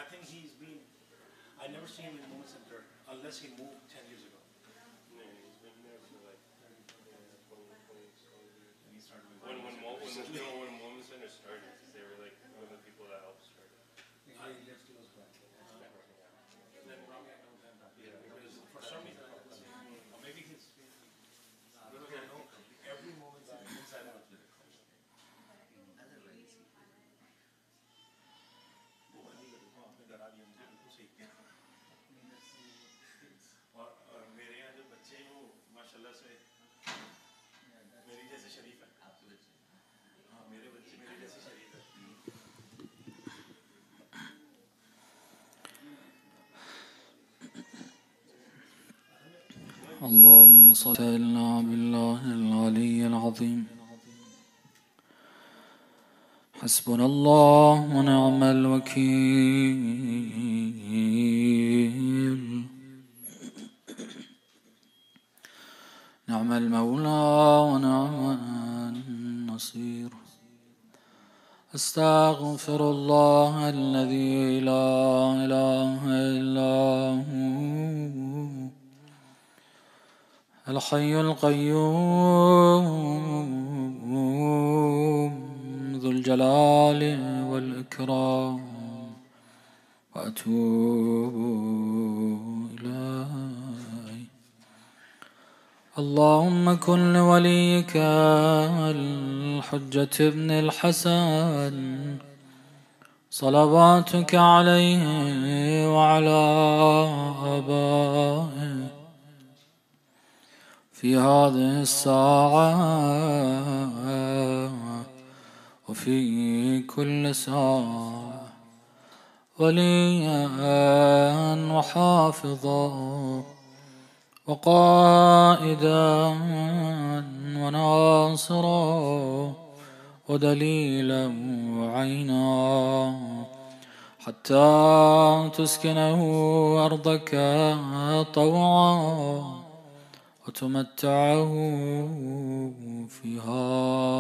think he's been. I never seen him in the Moment Center unless he moved 10 years ago. Yeah, he's been there for like 20 years. And he started with when Moment Center started, they were like one of the people that helped start it. I left to us back. And then Rami, I know them. Yeah, because for some reason, or maybe he's. I don't know. Every moment inside out. और मेरे यहाँ जो बच्चे हैं वो माशाल्लाह से मेरी जैसे शरीफ है। हाँ मेरे बच्चे मेरी जैसे शरीफ है। اللهم صل على بالله العلي العظيم. حسبنا الله ونعم الوكيل. نعم المولى ونعم النصير. أستغفر الله الذي لا إله إلا هو الحي القيوم ذو الجلال والإكرام وأتوب إليه. اللهم كن لوليك الحجة ابن الحسن صلواتك عليه وعلى آبائه في هذه الساعة وفي كل ساعة وليا وحافظا وقائدا وناصرا ودليلا وعينا حتى تسكنه أرضك طوعا وتمتعه فيها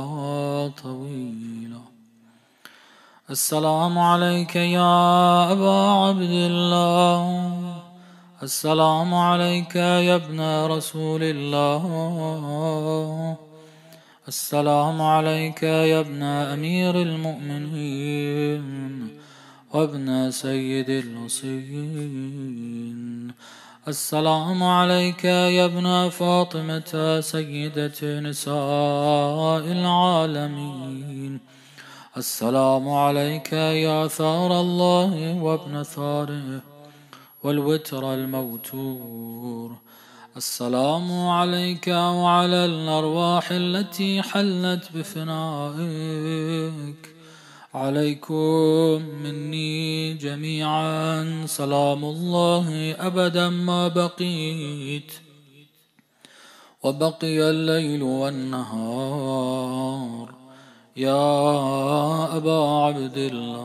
طويلا. السلام عليك يا أبا عبد الله. السلام عليك يا ابن رسول الله. السلام عليك يا ابن أمير المؤمنين وابن سيد الوصيين. السلام عليك يا ابن فاطمة سيدة نساء العالمين. السلام عليك يا ثار الله وابن ثاره والوتر الموتور. السلام عليك وعلى الأرواح التي حلت بفنائك. عليكم مني جميعا سلام الله أبدا ما بقيت وبقي الليل والنهار. يا أبا عبد الله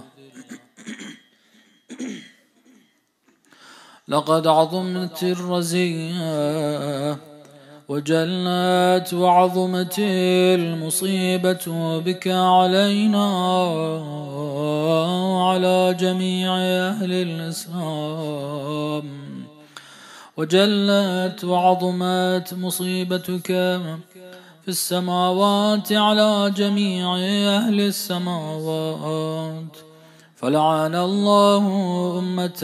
لقد عظمت الرزية وجلت وعظمت المصيبة بك علينا وعلى جميع أهل الإسلام. وجلت وعظمت مصيبتك في السماوات على جميع أهل السماوات. فلعن الله أمة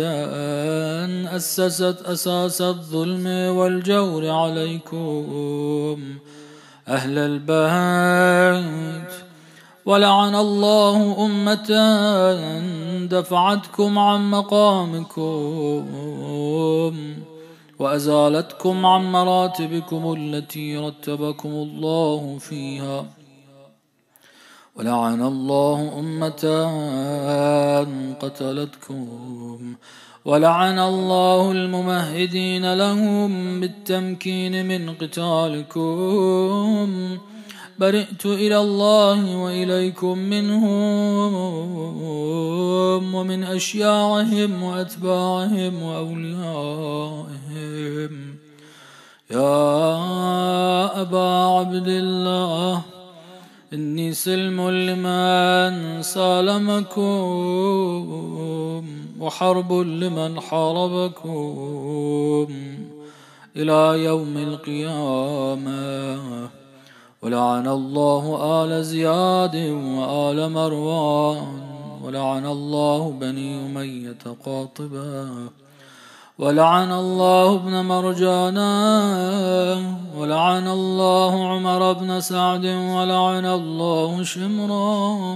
أسست أساس الظلم والجور عليكم أهل البيت. ولعن الله أمة دفعتكم عن مقامكم وأزالتكم عن مراتبكم التي رتبكم الله فيها. ولعن الله أمة قتلتكم. ولعن الله الممهدين لهم بالتمكين من قتالكم. برئت إلى الله وإليكم منهم ومن أشياعهم وأتباعهم وأوليائهم. يا أبا عبد الله إني سلم لمن سالمكم وحرب لمن حاربكم إلى يوم القيامة. ولعن الله آل زياد وآل مروان، ولعن الله بني أمية قاطبا، ولعن الله ابن مرجانا، ولعن الله عمر بن سعد، ولعن الله شمرا،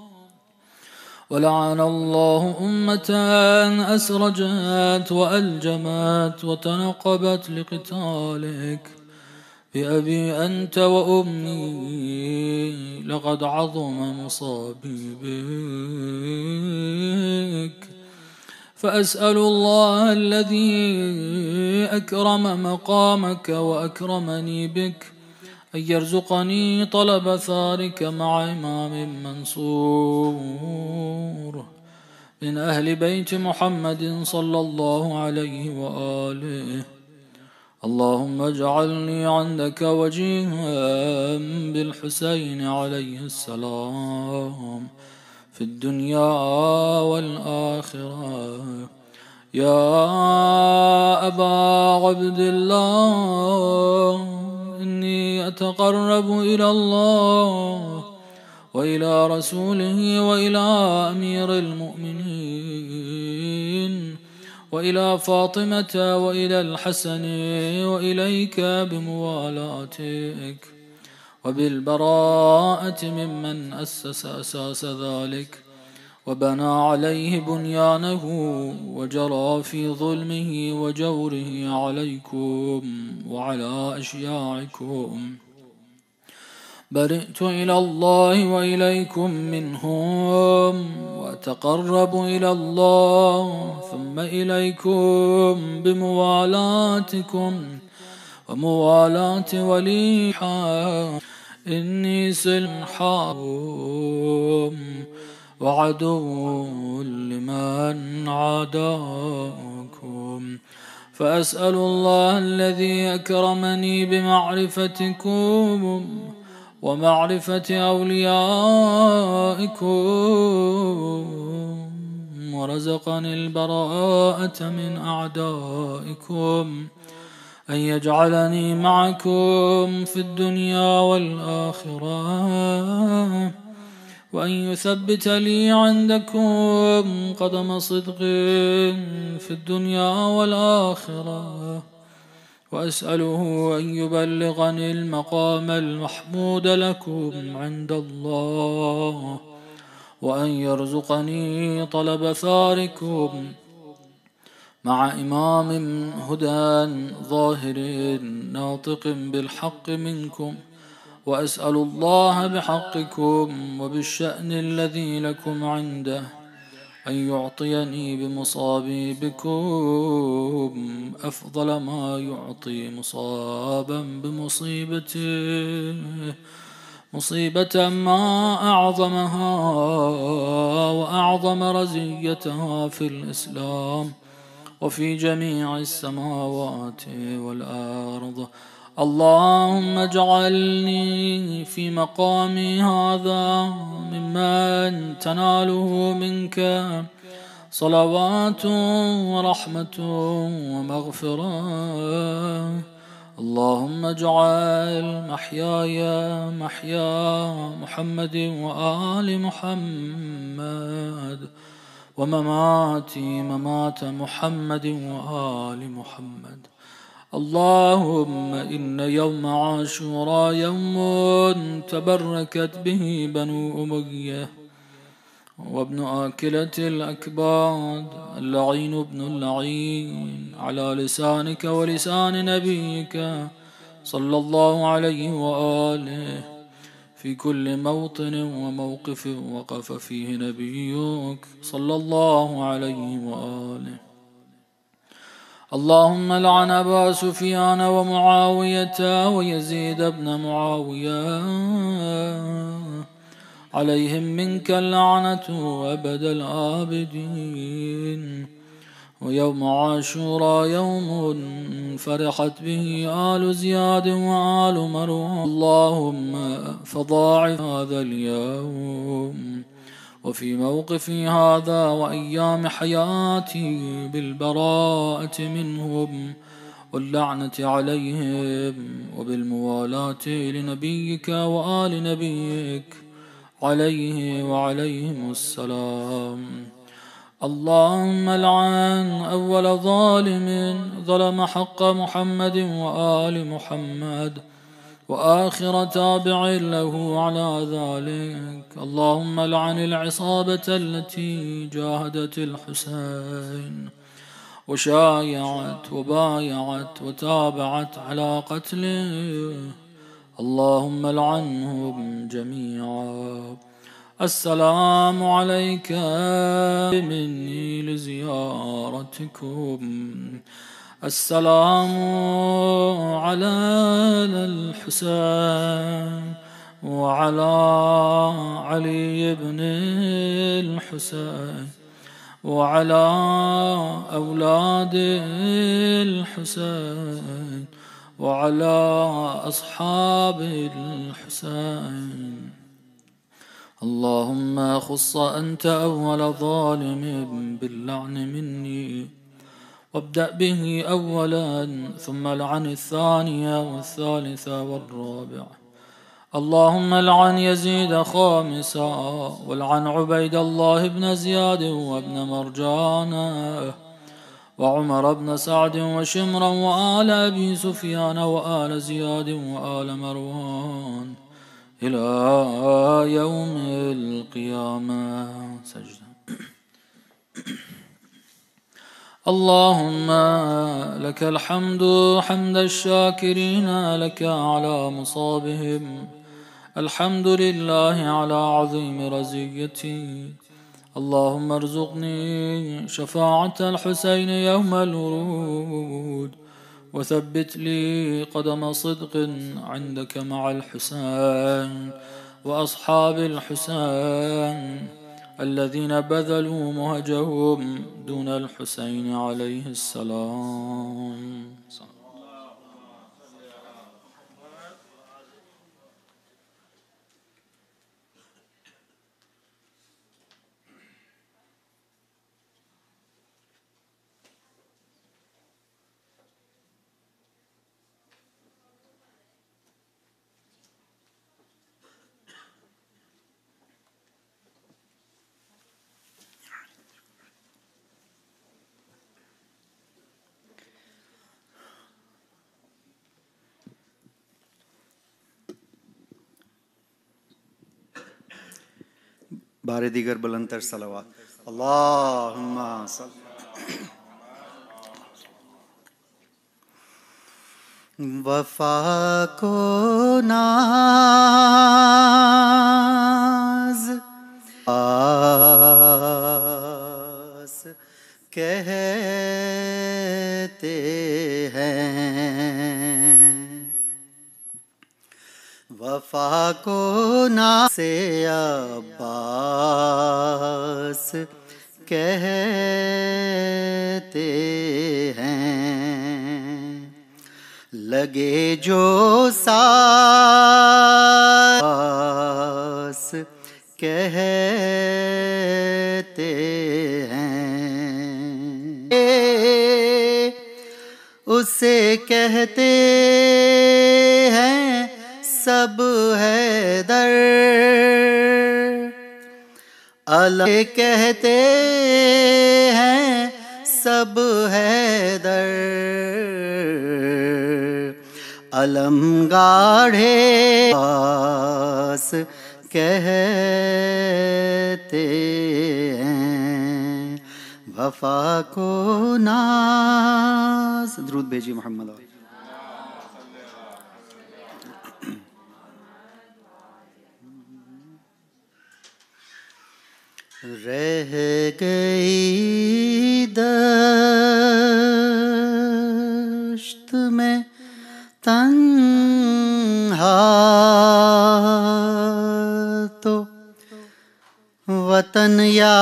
ولعن الله أمة أسرجت وألجمت وتنقبت لقتالك. بأبي أنت وأمي لقد عظم مصابي بك. فأسأل الله الذي أكرم مقامك وأكرمني بك أن يرزقني طلب ثارك مع إمام منصور من أهل بيت محمد صلى الله عليه وآله. اللهم اجعلني عندك وجيها بالحسين عليه السلام في الدنيا والآخرة. يا أبا عبد الله، إني أتقرب إلى الله وإلى رسوله وإلى أمير المؤمنين وإلى فاطمة وإلى الحسن وإليك بموالاتك وبالبراءة ممن أسس أساس ذلك وبنى عليه بنيانه وجرى في ظلمه وجوره عليكم وعلى أشياعكم. برئت إلى الله وإليكم منهم، وأتقرب إلى الله ثم إليكم بموالاتكم وموالاة ولي حام. إني سلم حام وعدو لمن عاداكم. فأسأل الله الذي أكرمني بمعرفتكم ومعرفة أوليائكم ورزقني البراءة من أعدائكم أن يجعلني معكم في الدنيا والآخرة، وأن يثبت لي عندكم قدم صدق في الدنيا والآخرة. وأسأله أن يبلغني المقام المحمود لكم عند الله، وأن يرزقني طلب ثاركم مع إمام هدى ظاهر ناطق بالحق منكم. وأسأل الله بحقكم وبالشأن الذي لكم عنده أن يعطيني بمصابي بكم أفضل ما يعطي مصابا بمصيبته، مصيبة ما أعظمها وأعظم رزيتها في الإسلام وفي جميع السماوات والأرض. اللهم اجعلني في مقامي هذا ممن تناله منك صلوات ورحمة ومغفرة. اللهم اجعل محياي محيا محمد وآل محمد، ومماتي ممات محمد وآل محمد. اللهم إن يوم عاشوراء يوم تبركت به بنو أمية وابن آكلة الأكباد اللعين ابن اللعين على لسانك ولسان نبيك صلى الله عليه وآله في كل موطن وموقف وقف فيه نبيك صلى الله عليه وآله. اللهم لعن أبا سفيان ومعاوية ويزيد بن معاوية، عليهم منك اللعنة أبد الآبدين. ويوم عاشوراء يوم فرحت به آل زياد وآل مروان. اللهم فضاعف هذا اليوم وفي موقفي هذا وأيام حياتي بالبراءة منهم واللعنة عليهم وبالموالاة لنبيك وآل نبيك عليه وعليهم السلام. اللهم لعن أول ظالم ظلم حق محمد وآل محمد وآخر تابع له على ذلك. اللهم لعن العصابة التي جاهدت الحسين وشايعت وبايعت وتابعت على قتله. اللهم لعنهم جميعا. السلام عليك مني لزيارتكم. السلام على الحسين وعلى علي بن الحسين وعلى أولاد الحسين وعلى أصحاب الحسين. اللهم خص أنت أول ظالم باللعن مني وابدأ به أولا ثم لعن الثانية والثالثة والرابعة. اللهم لعن يزيد خامسا ولعن عبيد الله بن زياد وابن مرجان وعمر بن سعد وشمرا وآل أبي سفيان وآل زياد وآل مروان إلى يوم القيامة. سجدة. اللهم لك الحمد حمد الشاكرين لك على مصابهم. الحمد لله على عظيم رزيتي. اللهم ارزقني شفاعة الحسين يوم الورود وثبت لي قدم صدق عندك مع الحسين وأصحاب الحسين الذين بذلوا مهجهم دون الحسين عليه السلام. بار دیگر بلندتر صلوات. اللہم صل. وفا کو ناز آس کہتے ہیں. وفا کو ناز سے عباس کہتے ہیں. لگے جو ساس کہتے ہیں. اسے کہتے ہیں سب حیدر. اللہ کہتے ہیں سب حیدر. علم گاڑھے پاس کہتے ہیں. وفا کو ناز. درود بھیجی محمد. رہ گئی دشت میں تنہا تو وطن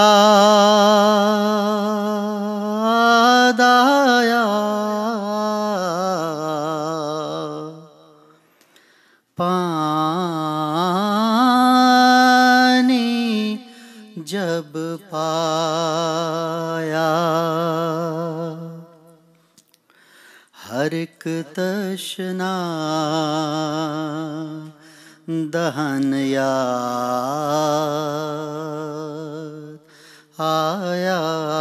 یاد آیا. پانی ہر ایک تشنا دہن یاد آیا،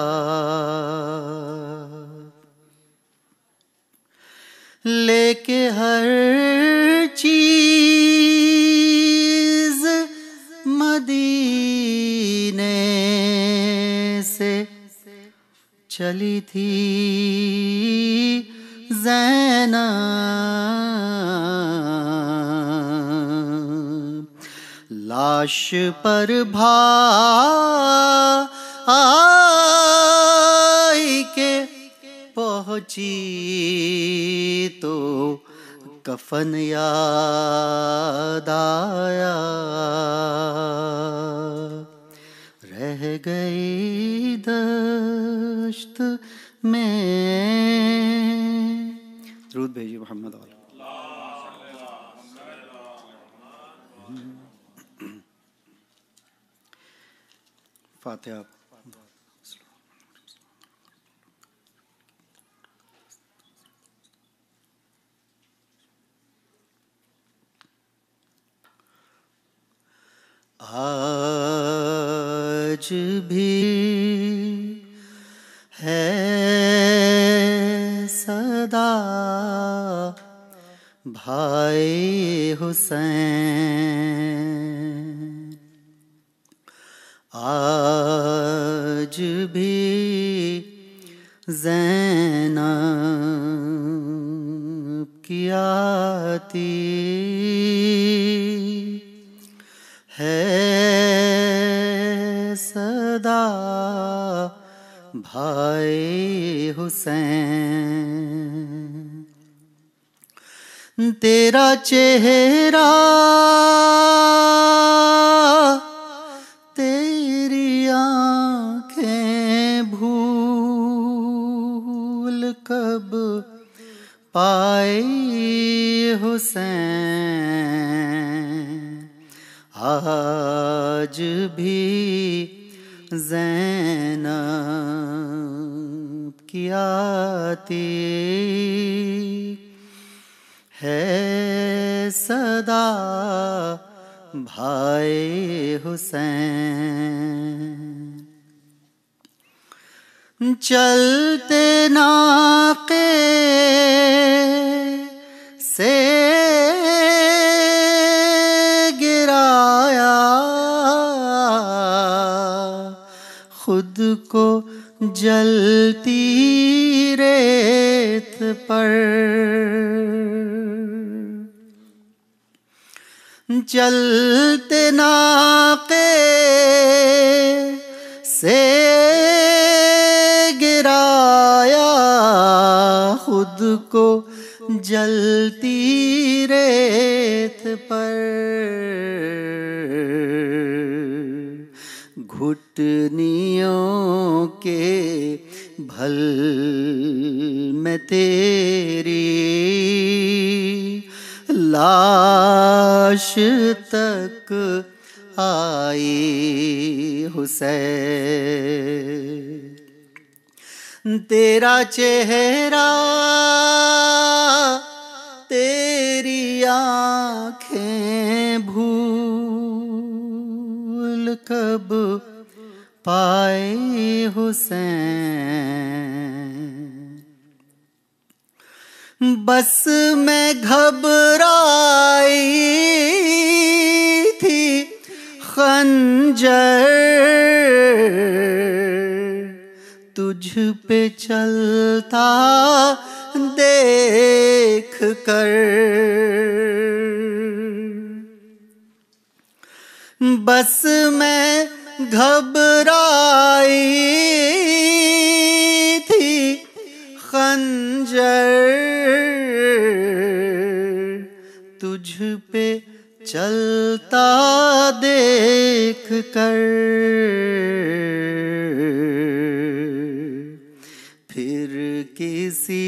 لے کے ہر چیز مدینے سے چلی تھی زینب، لاش پر بھائی کے پہنچی تو کفن یاد آیا، رہ گئی دشت میں۔ درود بھیجیے محمد والا۔ فاتحہ۔ آج بھی ہے صدا بھائی حسین، آج بھی زینب کی آتی ہے صدا بھائی حسین، تیرا چہرہ تیری آنکھیں بھول کب پائی حسین، آج بھی زینب کی آتی ہے صدا بھائی حسین، چلتے ناقے سے گرایا خود کو جلتی ریت پر، چلتے ناقے سے گرایا خود کو جلتی ریت پر، گھٹنیوں کے بھل میں تیری لاش تک آئی حسین، تیرا چہرہ تیری آنکھیں بھول کب پائی حسین، بس میں گھبرائی تھی خنجر تجھ پہ چلتا دیکھ کر، بس میں گھبرائی تھی خنجر تجھ پہ چلتا دیکھ کر، پھر کسی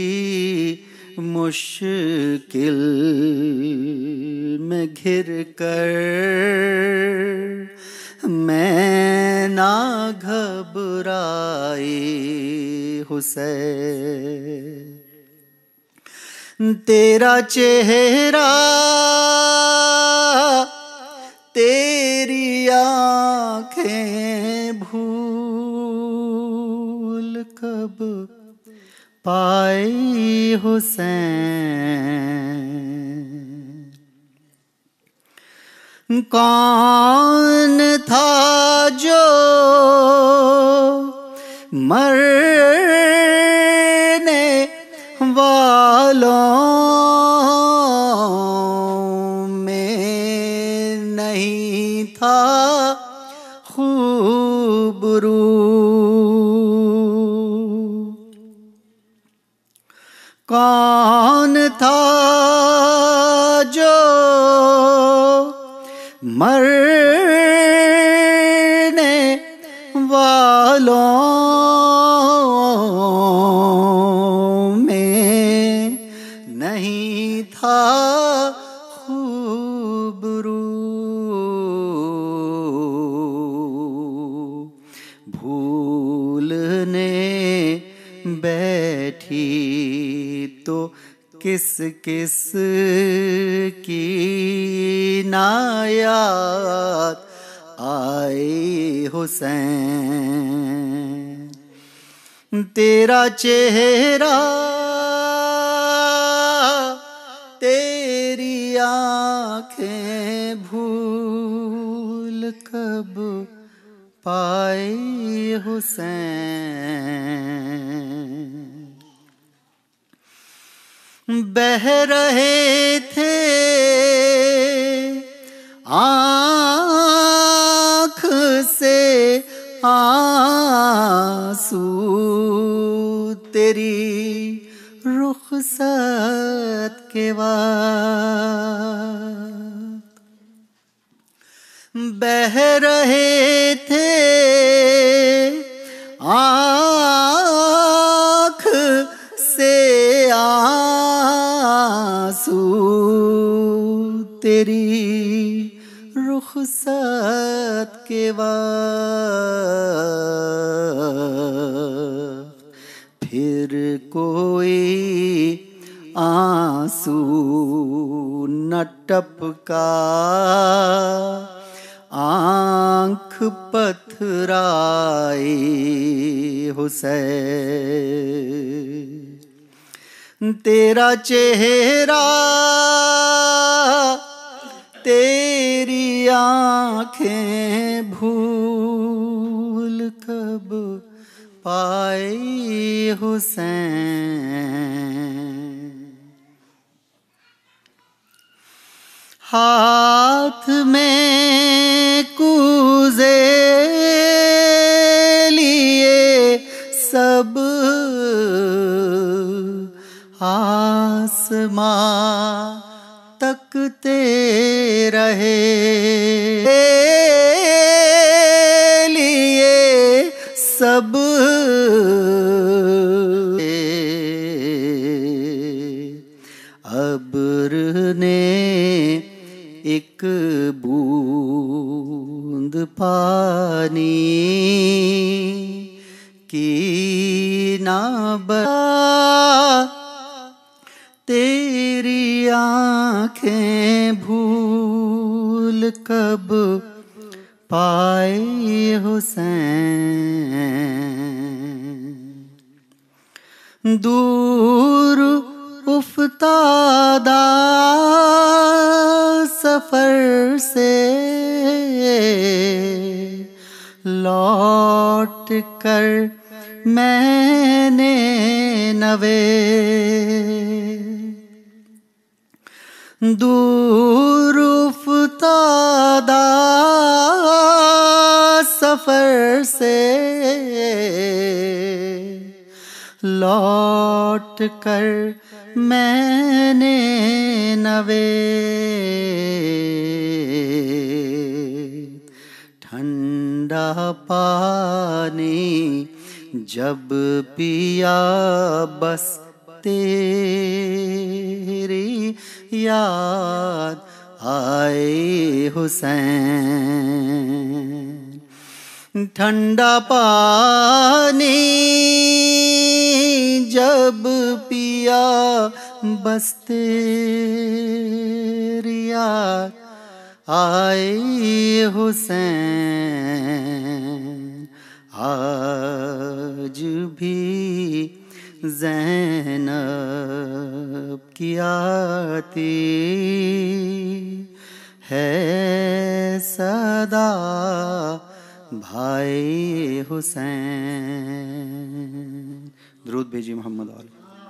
مشکل میں گھر کر میں نہ گھبرائی حسین، تیرا چہرہ تیری آنکھیں بھول کب پائی حسین؟ کون تھا جو مرنے والوں میں نہیں تھا خوبرو؟ کون تھا جو مرنے والوں میں نہیں تھا خوبرو؟ بھولنے بیٹھی تو کس کس کی نا یاد آئے حسین؟ تیرا چہرہ تیری آنکھیں بھول کب پائی حسین؟ بہہ رہے تھے آنکھ سے آنسو تیری رخصت کے وقت، بہہ رہے تھے آنکھ سے آنسو تیری رخصت کے وقت، پھر کوئی آنسو نہ ٹپکا آنکھ پتھرائی حسین؟ تیرا چہرہ تیری آنکھیں بھول کب پائی حسین؟ ہاتھ میں کوزے لیے سب آسماں تکتے رہے، لیے سب ابر نے ایک بوند پانی کی نہ برسا، تیری آنکھیں بھول کب پائی حسین؟ دور افتادہ سفر سے لوٹ کر میں نے نوے، دور افتادہ سفر سے لوٹ کر میں نے نوے، ٹھنڈا پانی جب پیا بس تیری یاد آئے حسین؟ ٹھنڈا پانی جب پیا बस तेरी याद आए हुसैन, आज भी ज़ैनब की आती है सदा भाई हुसैन। दुरूद भेजिए मोहम्मद आल।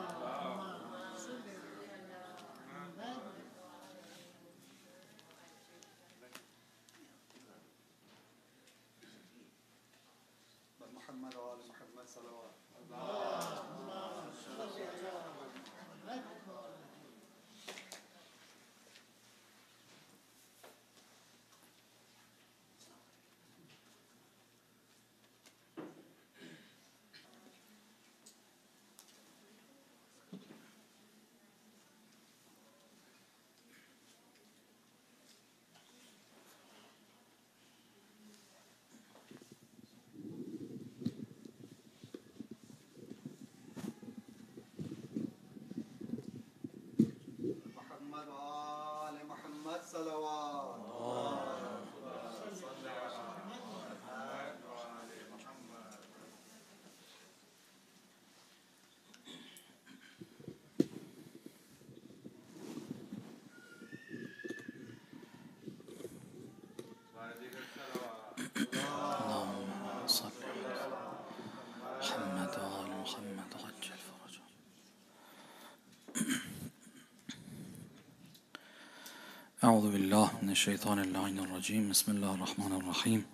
أعوذ بالله من الشيطان اللعين الرجيم. بسم الله الرحمن الرحيم.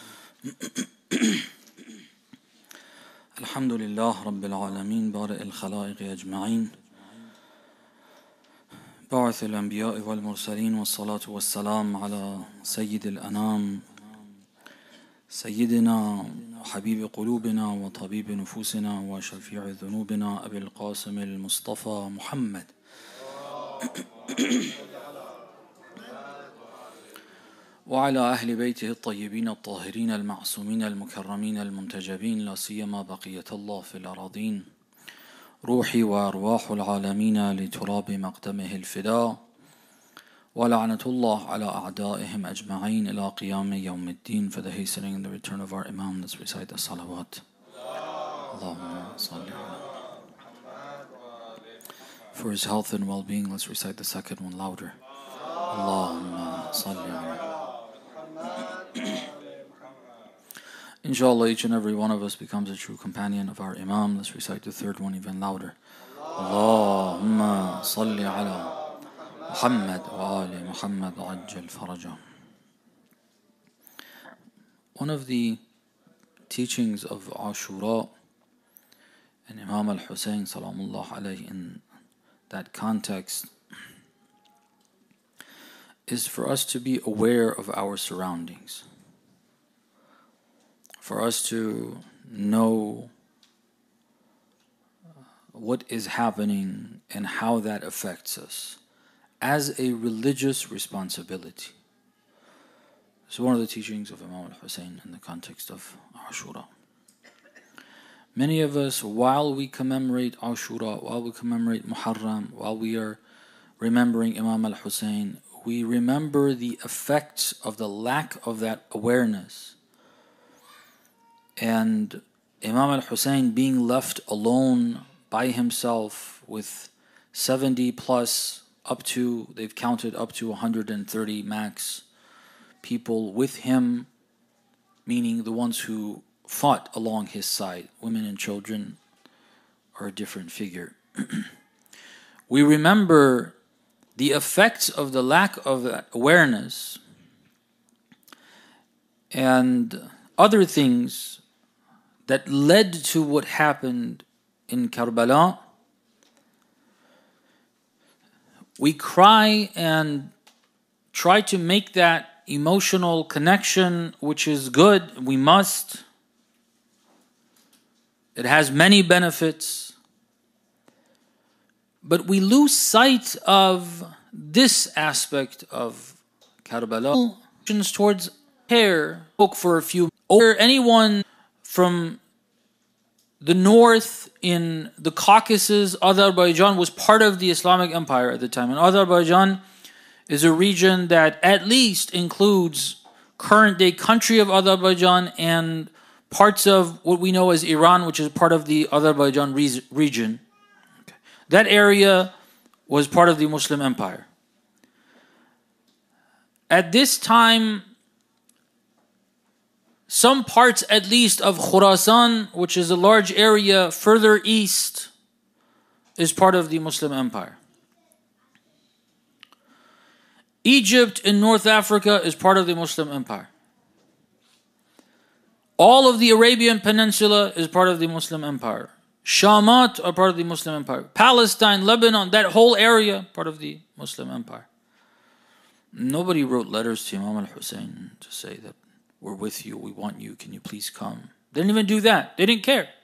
الحمد لله رب العالمين بارئ الخلائق أجمعين، باعث الأنبياء والمرسلين، والصلاة والسلام على سيد الأنام سيدنا وحبيب قلوبنا وطبيب نفوسنا وشفيع ذنوبنا أبي القاسم المصطفى محمد وعلى أهل بيته الطيبين الطاهرين المعصومين المكرمين المنتجبين، لا سيما بقية الله في الأراضين، روحي وأرواح العالمين لتراب مقدمه الفداء، ولعنة الله على أعدائهم أجمعين إلى قيام يوم الدين. For the hastening and the return of our Imam, let's recite the salawat. Allahumma salli ala. For his health and well-being, let's recite the second one louder. Allahumma salli ala. Inshallah, each and every one of us becomes a true companion of our Imam. Let's recite the third one even louder. Allahumma salli ala Muhammad wa ali Muhammad ajjal faraja. One of the teachings of Ashura and Imam al-Hussein salamullah alayhi in that context is for us to be aware of our surroundings, for us to know what is happening and how that affects us as a religious responsibility. It's one of the teachings of Imam al-Hussein in the context of Ashura. Many of us, while we commemorate Ashura, while we commemorate Muharram, while we are remembering Imam al-Hussein, we remember the effects of the lack of that awareness. And Imam al-Hussein being left alone by himself with 70 plus, they've counted up to 130 max people with him, meaning the ones who fought along his side. Women and children are a different figure. We remember the effects of the lack of that awareness and other things that led to what happened in Karbala. We cry and try to make that emotional connection, which is good. We must. It has many benefits. But we lose sight of this aspect of Karbala. Towards care, spoke for a few. Or anyone from the north, in the Caucasus, Azerbaijan was part of the Islamic Empire at the time. And Azerbaijan is a region that at least includes current-day country of Azerbaijan and parts of what we know as Iran, which is part of the Azerbaijan region. Okay. That area was part of the Muslim Empire. At this time, some parts at least of Khurasan, which is a large area further east, is part of the Muslim Empire. Egypt in North Africa is part of the Muslim Empire. All of the Arabian Peninsula is part of the Muslim Empire. Shamat are part of the Muslim Empire. Palestine, Lebanon, that whole area, part of the Muslim Empire. Nobody wrote letters to Imam al-Hussein to say that we're with you, we want you, can you please come? They didn't even do that. They didn't care.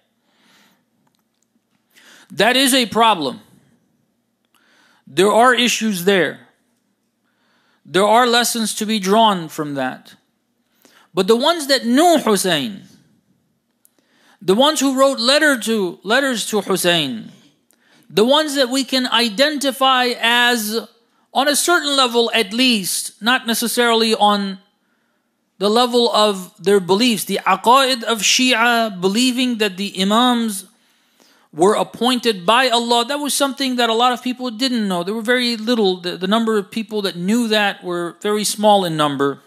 That is a problem. There are issues there. There are lessons to be drawn from that. But the ones that knew Hussein, the ones who wrote letters to Hussein, the ones that we can identify as, on a certain level at least, not necessarily on the level of their beliefs, the aqaid of Shia, believing that the Imams were appointed by Allah, that was something that a lot of people didn't know. There were very little, the number of people that knew that were very small in number.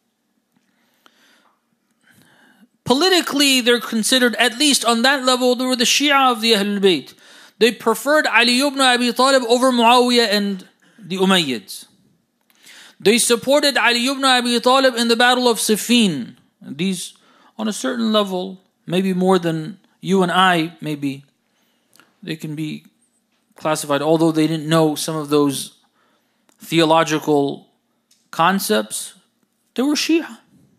Politically, they're considered, at least on that level, they were the Shia of the Ahlul Bayt. They preferred Ali ibn Abi Talib over Muawiyah and the Umayyads. They supported Ali ibn Abi Talib in the Battle of Siffin. These, on a certain level, maybe more than you and I, maybe, they can be classified, although they didn't know some of those theological concepts, they were Shia.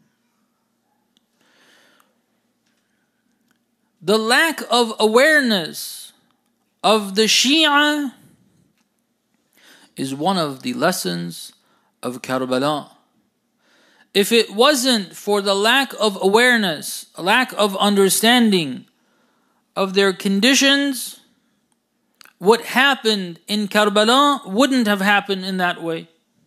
The lack of awareness of the Shia is one of the lessons of Karbala. If it wasn't for the lack of awareness, lack of understanding of their conditions, what happened in Karbala wouldn't have happened in that way.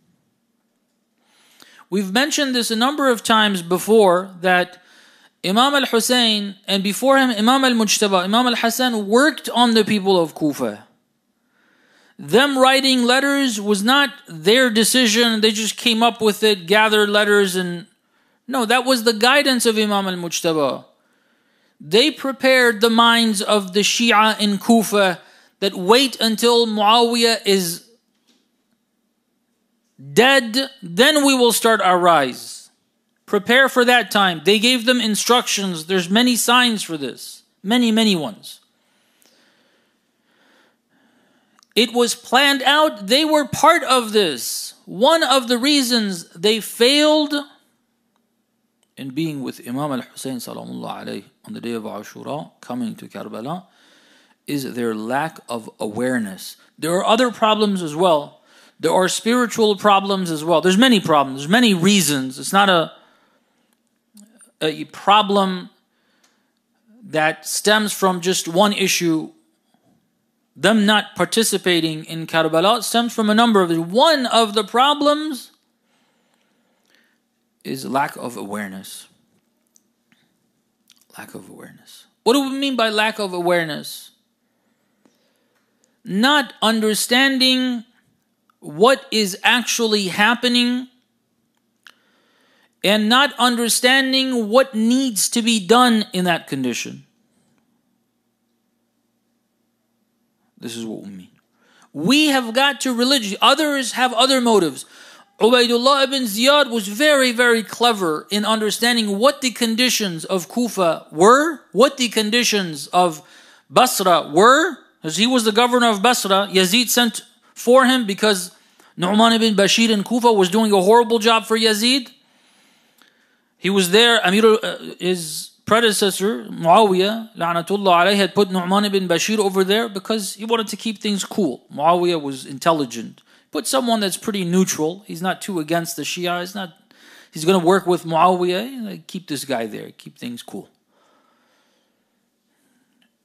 We've mentioned this a number of times before, that Imam al-Hussein, and before him Imam al-Mujtaba, Imam al-Hassan worked on the people of Kufa. Them writing letters was not their decision, they just came up with it, gathered letters, and no, that was the guidance of Imam al-Mujtaba. They prepared the minds of the Shia in Kufa that wait until Muawiyah is dead, then we will start our rise. Prepare for that time. They gave them instructions. There's many signs for this. Many ones. It was planned out. They were part of this. One of the reasons they failed in being with Imam al-Hussein salamullah alayhi on the day of Ashura, coming to Karbala, is their lack of awareness. There are other problems as well. There are spiritual problems as well. There's many problems. There's many reasons. It's not a problem that stems from just one issue. Them not participating in Karbala stems from a number of it. One of the problems is lack of awareness. Lack of awareness. What do we mean by lack of awareness? Not understanding what is actually happening and not understanding what needs to be done in that condition. This is what we mean. We have got to religion. Others have other motives. Ubaidullah ibn Ziyad was very clever in understanding what the conditions of Kufa were, what the conditions of Basra were, as he was the governor of Basra. Yazid sent for him because Nu'man ibn Bashir in Kufa was doing a horrible job for Yazid. He was there, his predecessor, Muawiyah, la'natullah alayhi, had put Nu'man ibn Bashir over there because he wanted to keep things cool. Muawiyah was intelligent. Put someone that's pretty neutral. He's not too against the Shia. He's going to work with Muawiyah. Keep this guy there. Keep things cool.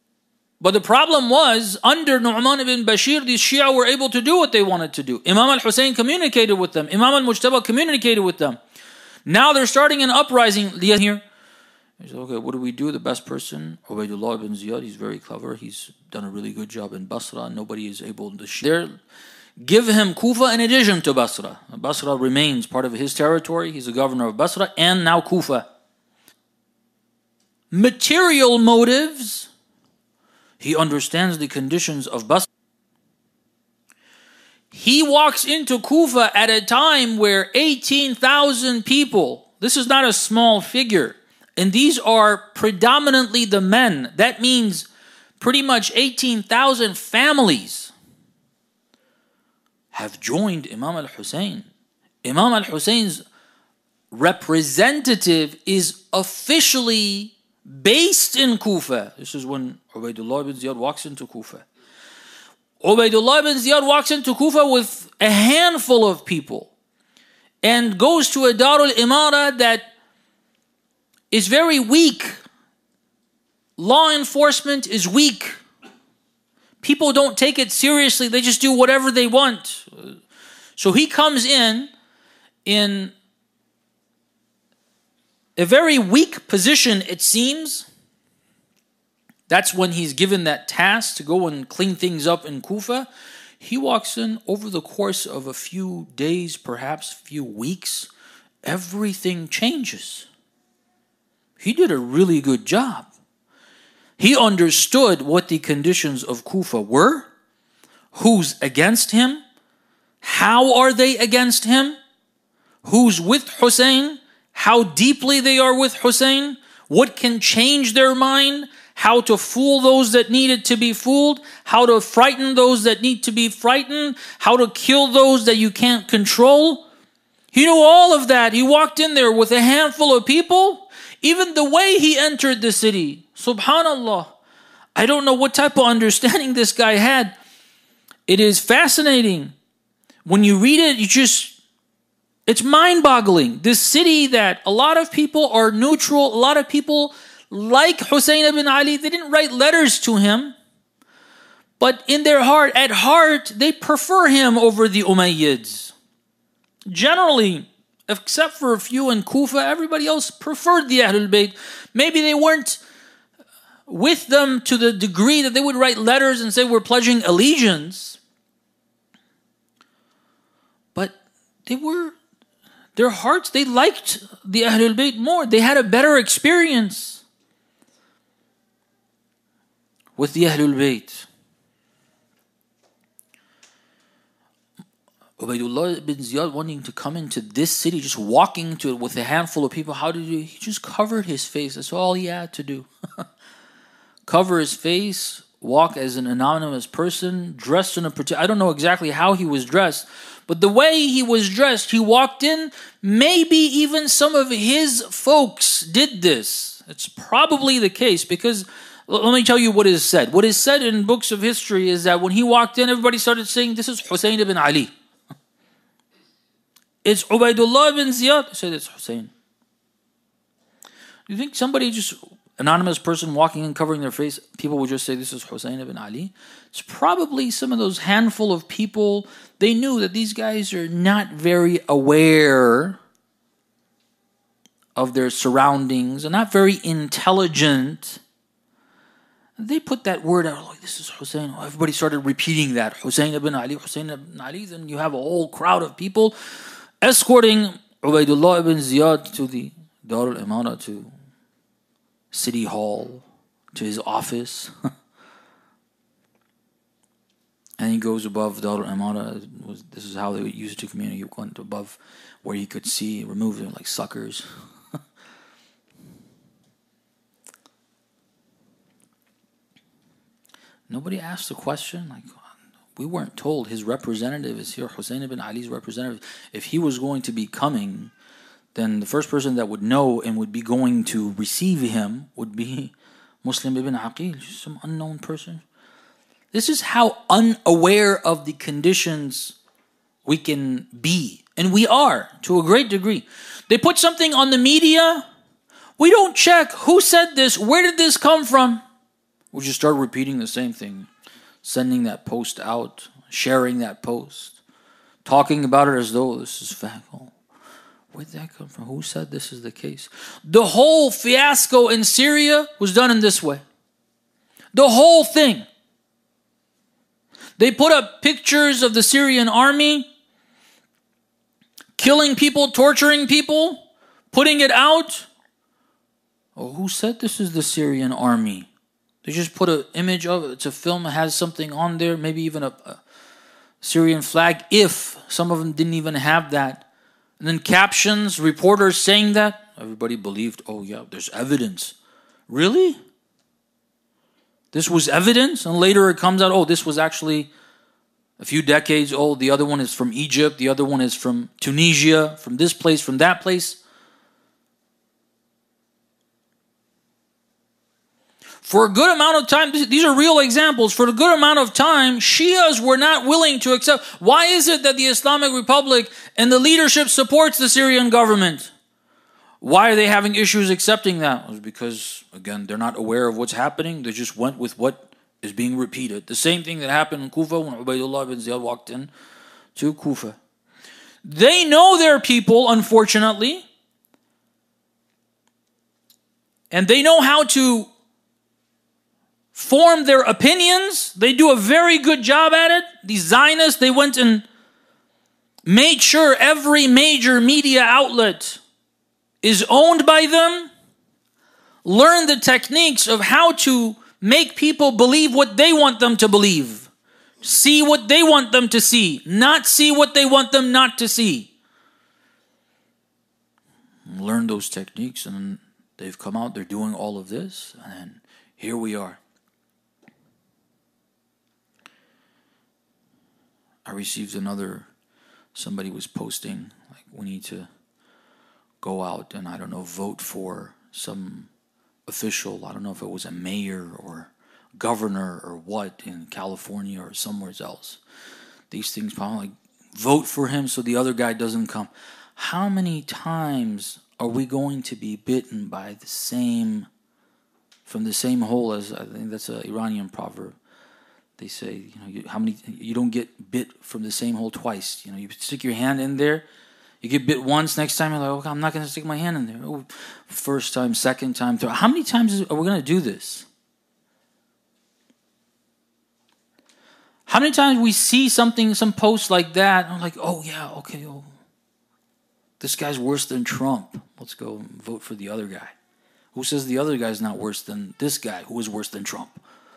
But the problem was, under Nu'man ibn Bashir, these Shia were able to do what they wanted to do. Imam al-Hussein communicated with them. Imam al-Mujtaba communicated with them. Now they're starting an uprising here. He said, okay, what do we do? The best person, Ubaydullah ibn Ziyad, he's very clever. He's done a really good job in Basra. Nobody is able to give him Kufa in addition to Basra. Basra remains part of his territory. He's the governor of Basra and now Kufa. Material motives. He understands the conditions of Basra. He walks into Kufa at a time where 18,000 people, this is not a small figure, and these are predominantly the men. That means pretty much 18,000 families have joined Imam al-Hussein. Imam al-Hussein's representative is officially based in Kufa. This is when Ubaydullah ibn Ziyad walks into Kufa. Ubaydullah ibn Ziyad walks into Kufa with a handful of people and goes to a Darul Imara that is very weak. Law enforcement is weak. People don't take it seriously. They just do whatever they want. So he comes in a very weak position, it seems. That's when he's given that task to go and clean things up in Kufa. He walks in over the course of a few days, perhaps a few weeks. Everything changes. He did a really good job. He understood what the conditions of Kufa were, who's against him, how are they against him, who's with Hussein, how deeply they are with Hussein, what can change their mind, how to fool those that needed to be fooled, how to frighten those that need to be frightened, how to kill those that you can't control. He knew all of that. He walked in there with a handful of people. Even the way he entered the city, subhanallah, I don't know what type of understanding this guy had. It is fascinating. When you read it, it's mind-boggling. This city that a lot of people are neutral, a lot of people like Hussein ibn Ali, they didn't write letters to him, but in their heart, at heart, they prefer him over the Umayyads. Generally, except for a few in Kufa, everybody else preferred the Ahlul Bayt. Maybe they weren't with them to the degree that they would write letters and say we're pledging allegiance, but their hearts, they liked the Ahlul Bayt more. They had a better experience with the Ahlul Bayt. Ubaydullah ibn Ziyad wanting to come into this city, just walking into it with a handful of people, how did he? He just covered his face. That's all he had to do. Cover his face, walk as an anonymous person, dressed in a particular, I don't know exactly how he was dressed, but the way he was dressed, he walked in, maybe even some of his folks did this. It's probably the case because let me tell you what is said. What is said in books of history is that when he walked in, everybody started saying, this is Hussein ibn Ali. It's Ubaydullah ibn Ziyad. I said it's Hussein. Do you think somebody just, anonymous person walking in covering their face, people would just say this is Hussein ibn Ali? It's probably some of those handful of people, they knew that these guys are not very aware of their surroundings and not very intelligent. They put that word out, like, this is Hussein. Everybody started repeating that. Hussein ibn Ali, Hussein ibn Ali. Then you have a whole crowd of people escorting Ubaydullah ibn Ziyad to the Darul Imara, to City Hall, to his office. And he goes above Darul Imara. This is how they used to communicate. He went above where he could see, remove them like suckers. Nobody asked the question, like, we weren't told his representative is here, Hussein ibn Ali's representative. If he was going to be coming, then the first person that would know and would be going to receive him would be Muslim ibn Aqil, some unknown person. This is how unaware of the conditions we can be. And we are, to a great degree. They put something on the media. We don't check who said this, where did this come from? We just start repeating the same thing, sending that post out, sharing that post, talking about it as though this is fact. Oh, where did that come from? Who said this is the case? The whole fiasco in Syria was done in this way. The whole thing. They put up pictures of the Syrian army killing people, torturing people, putting it out. Oh, who said this is the Syrian army? They just put an image of it. It's a film that has something on there, maybe even a Syrian flag, if some of them didn't even have that. And then captions, reporters saying that. Everybody believed, oh yeah, there's evidence. Really? This was evidence? And later it comes out, oh, this was actually a few decades old. The other one is from Egypt. The other one is from Tunisia, from this place, from that place. For a good amount of time, these are real examples. For a good amount of time, Shias were not willing to accept. Why is it that the Islamic Republic and the leadership supports the Syrian government? Why are they having issues accepting that? It was because, again, they're not aware of what's happening. They just went with what is being repeated. The same thing that happened in Kufa when Ubaydullah bin Ziyad walked in to Kufa. They know their people, unfortunately. And they know how to form their opinions. They do a very good job at it. These Zionists, they went and made sure every major media outlet is owned by them. Learn the techniques of how to make people believe what they want them to believe. See what they want them to see, not see what they want them not to see. Learn those techniques, and they've come out, they're doing all of this, and here we are. I received somebody was posting, like, we need to go out and, I don't know, vote for some official. I don't know if it was a mayor or governor or what in California or somewhere else. These things probably like, vote for him so the other guy doesn't come. How many times are we going to be bitten by from the same hole as, I think that's an Iranian proverb. They say, you don't get bit from the same hole twice. You stick your hand in there, you get bit once, next time you're like, okay, I'm not going to stick my hand in there. Oh, first time, second time, third. How many times are we going to do this? How many times we see some post like that, and I'm like, oh yeah, okay, this guy's worse than Trump. Let's go and vote for the other guy. Who says the other guy's not worse than this guy who is worse than Trump?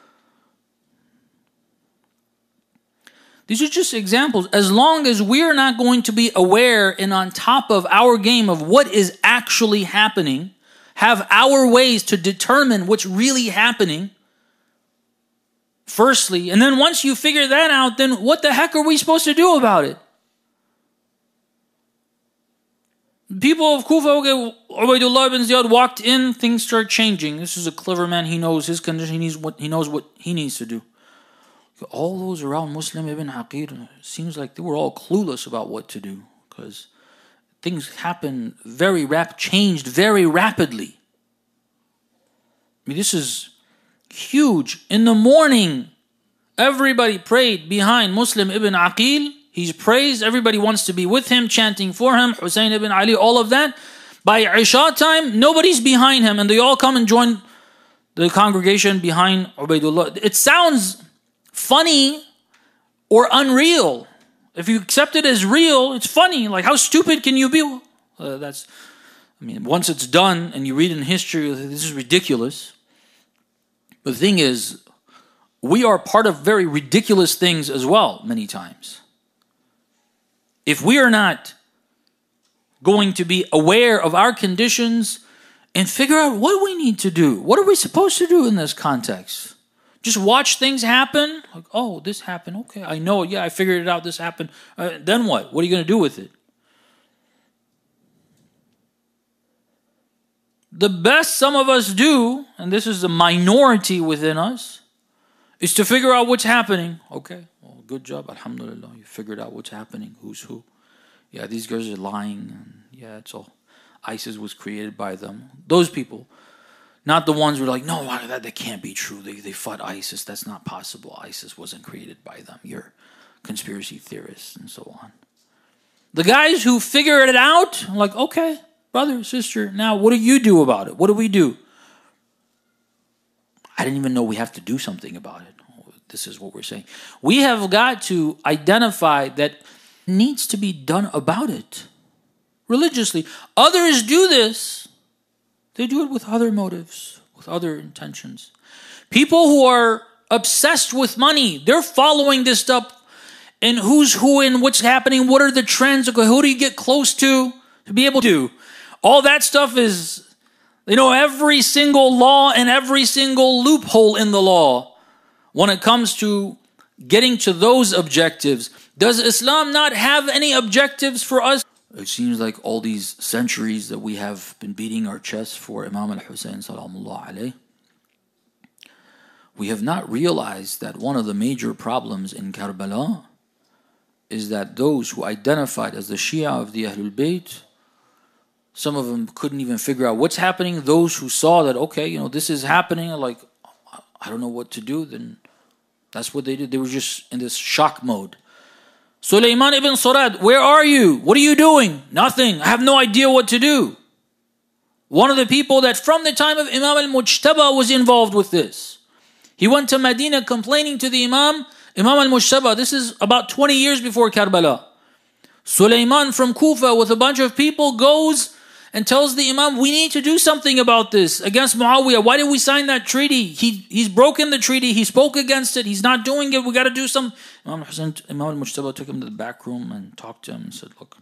These are just examples. As long as we're not going to be aware and on top of our game of what is actually happening, have our ways to determine what's really happening, firstly, and then once you figure that out, then what the heck are we supposed to do about it? People of Kufa, Ubaydullah bin Ziyad walked in, things start changing. This is a clever man. He knows his condition. He knows what he needs to do. All those around Muslim ibn Aqil, seems like they were all clueless about what to do because things happen changed very rapidly. I mean, this is huge. In the morning, everybody prayed behind Muslim ibn Aqil. He's praised. Everybody wants to be with him, chanting for him. Hussein ibn Ali, all of that. By Isha time, nobody's behind him, and they all come and join the congregation behind Ubaydullah. It sounds funny or unreal. If you accept it as real, it's funny. Like, how stupid can you be? Once it's done and you read in history, this is ridiculous. But the thing is, we are part of very ridiculous things as well, many times. If we are not going to be aware of our conditions and figure out what we need to do, what are we supposed to do in this context? Just watch things happen. Like, oh, this happened. Okay, I know. Yeah, I figured it out. This happened. Then what? What are you going to do with it? The best some of us do, and this is the minority within us, is to figure out what's happening. Okay, well, good job. Alhamdulillah. You figured out what's happening. Who's who. Yeah, these guys are lying. And yeah, it's all. ISIS was created by them. Those people. Not the ones who are like, no, that can't be true. They fought ISIS. That's not possible. ISIS wasn't created by them. You're conspiracy theorists and so on. The guys who figured it out, like, okay, brother, sister, now what do you do about it? What do we do? I didn't even know we have to do something about it. This is what we're saying. We have got to identify that needs to be done about it religiously. Others do this. They do it with other motives, with other intentions. People who are obsessed with money, they're following this stuff and who's who and what's happening, what are the trends, who do you get close to be able to. All that stuff is, every single law and every single loophole in the law when it comes to getting to those objectives. Does Islam not have any objectives for us? It seems like all these centuries that we have been beating our chests for Imam al-Hussein salamullah alayh, we have not realized that one of the major problems in Karbala is that those who identified as the Shia of the Ahlul Bayt, some of them couldn't even figure out what's happening. Those who saw that, okay, this is happening, like, I don't know what to do, then that's what they did. They were just in this shock mode. Sulaiman ibn Surad, where are you? What are you doing? Nothing. I have no idea what to do. One of the people that from the time of Imam al-Mujtaba was involved with this. He went to Medina complaining to the Imam al-Mujtaba. This is about 20 years before Karbala. Sulaiman from Kufa with a bunch of people goes and tells the Imam, we need to do something about this against Muawiyah. Why did we sign that treaty? He's broken the treaty. He spoke against it. He's not doing it. We got to do something. Imam al-Mujtaba took him to the back room and talked to him and said, look,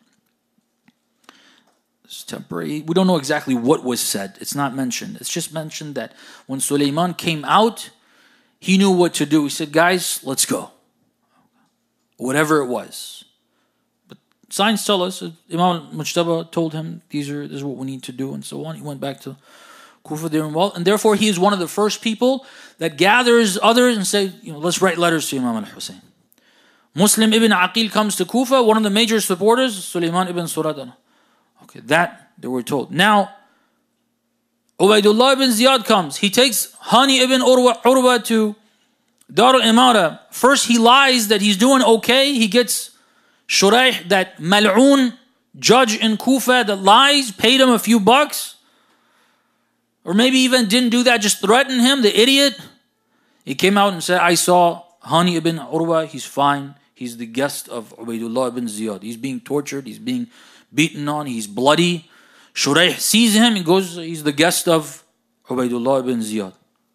it's temporary. We don't know exactly what was said. It's not mentioned. It's just mentioned that when Sulaiman came out, he knew what to do. He said, guys, let's go. Whatever it was. Signs tell us that Imam al-Mujtaba told him, this is what we need to do, and so on. He went back to Kufa there involved, and therefore he is one of the first people that gathers others and say, let's write letters to Imam al-Hussein. Muslim ibn Aqil comes to Kufa, one of the major supporters, Sulaiman ibn Surad. Okay, that they were told. Now, Ubaidullah ibn Ziyad comes. He takes Hani ibn Urwa to Dar al-Imara. First he lies that he's doing okay. He gets Shuraih, that mal'oon judge in Kufa that lies, paid him a few bucks. Or maybe even didn't do that, just threatened him, the idiot. He came out and said, I saw Hani ibn Urwa, he's fine. He's the guest of Ubaidullah ibn Ziyad. He's being tortured, he's being beaten on, he's bloody. Shuraih sees him and goes, he's the guest of Ubaidullah ibn Ziyad.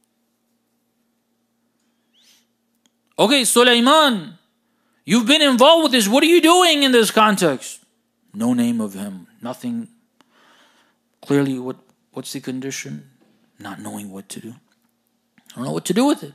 Okay, Sulaiman, you've been involved with this. What are you doing in this context? No name of him. Nothing. Clearly, what's the condition? Not knowing what to do. I don't know what to do with it.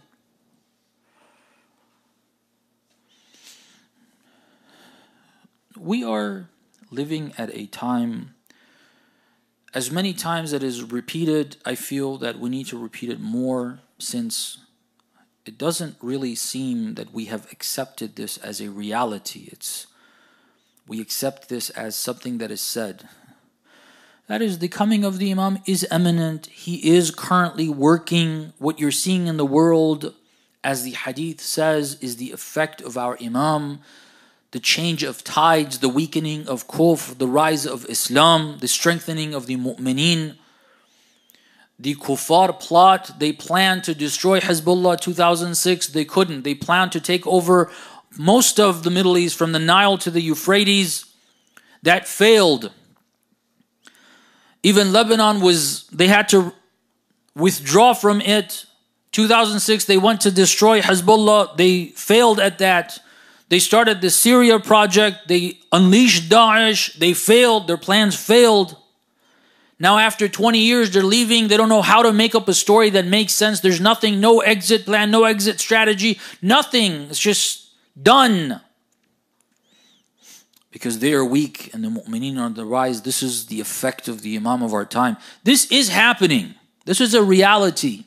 We are living at a time, as many times that is repeated, I feel that we need to repeat it more, since it doesn't really seem that we have accepted this as a reality. We accept this as something that is said. That is, the coming of the Imam is imminent. He is currently working. What you're seeing in the world, as the hadith says, is the effect of our Imam. The change of tides, the weakening of kufr, the rise of Islam, the strengthening of the mu'mineen. The kuffar plot, they planned to destroy Hezbollah 2006. They couldn't. They planned to take over most of the Middle East from the Nile to the Euphrates. That failed. Even Lebanon they had to withdraw from it. 2006, they went to destroy Hezbollah. They failed at that. They started the Syria project. They unleashed Daesh. They failed. Their plans failed. Now after 20 years, they're leaving. They don't know how to make up a story that makes sense. There's nothing, no exit plan, no exit strategy, nothing. It's just done. Because they are weak and the mu'mineen are on the rise. This is the effect of the Imam of our time. This is happening. This is a reality.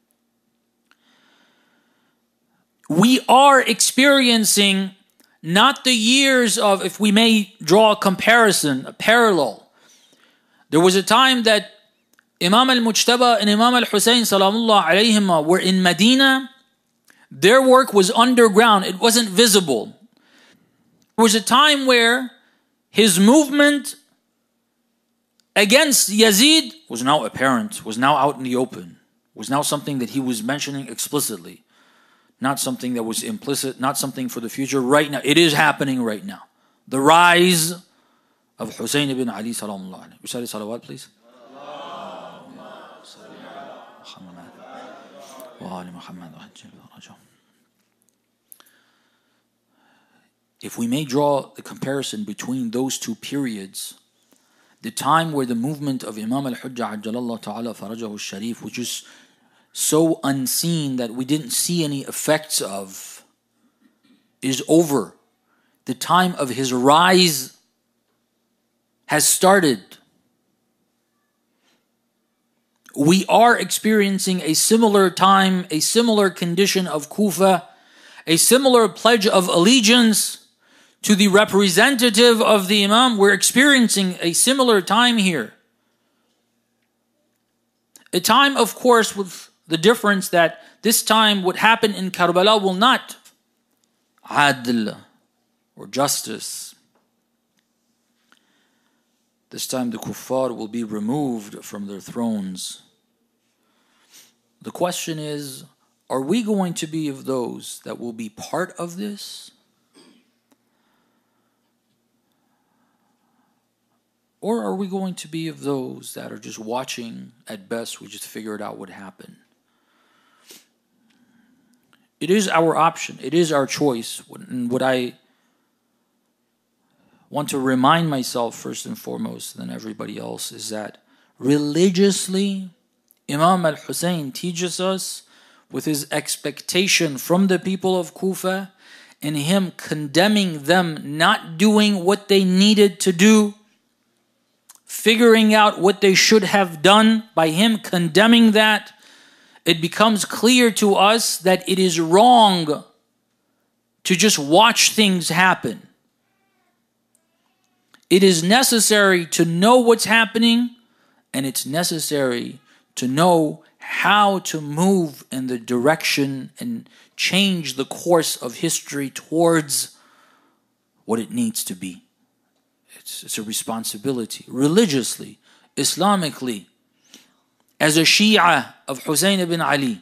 We are experiencing not the years of, if we may draw a comparison, a parallel. There was a time that Imam al-Mujtaba and Imam al-Hussein salamullah alayhima were in Medina, their work was underground. It wasn't visible. There was a time where his movement against Yazid was now apparent, was now out in the open, was now something that he was mentioning explicitly, not something that was implicit, not something for the future. Right now, it is happening right now. The rise of Hussein ibn Ali salamullah alayhi. Recite salawat, please. If we may draw the comparison between those two periods, the time where the movement of Imam al-Hujjah Ajjalallah Ta'ala Farajahu al-Sharif, which is so unseen that we didn't see any effects of, is over. The time of his rise has started. We are experiencing a similar time, a similar condition of Kufa, a similar pledge of allegiance to the representative of the Imam. We're experiencing a similar time here. A time, of course, with the difference that this time what happened in Karbala will not adl or justice. This time the kuffar will be removed from their thrones. The question is, are we going to be of those that will be part of this? Or are we going to be of those that are just watching at best, we just figured out what happened? It is our option. It is our choice. And what I want to remind myself first and foremost than everybody else is that religiously, Imam al-Hussein teaches us with his expectation from the people of Kufa and him condemning them not doing what they needed to do, figuring out what they should have done, by him condemning that, it becomes clear to us that it is wrong to just watch things happen. It is necessary to know what's happening, and it's necessary to know how to move in the direction and change the course of history towards what it needs to be. It's a responsibility, religiously, Islamically, as a Shia of Hussein ibn Ali.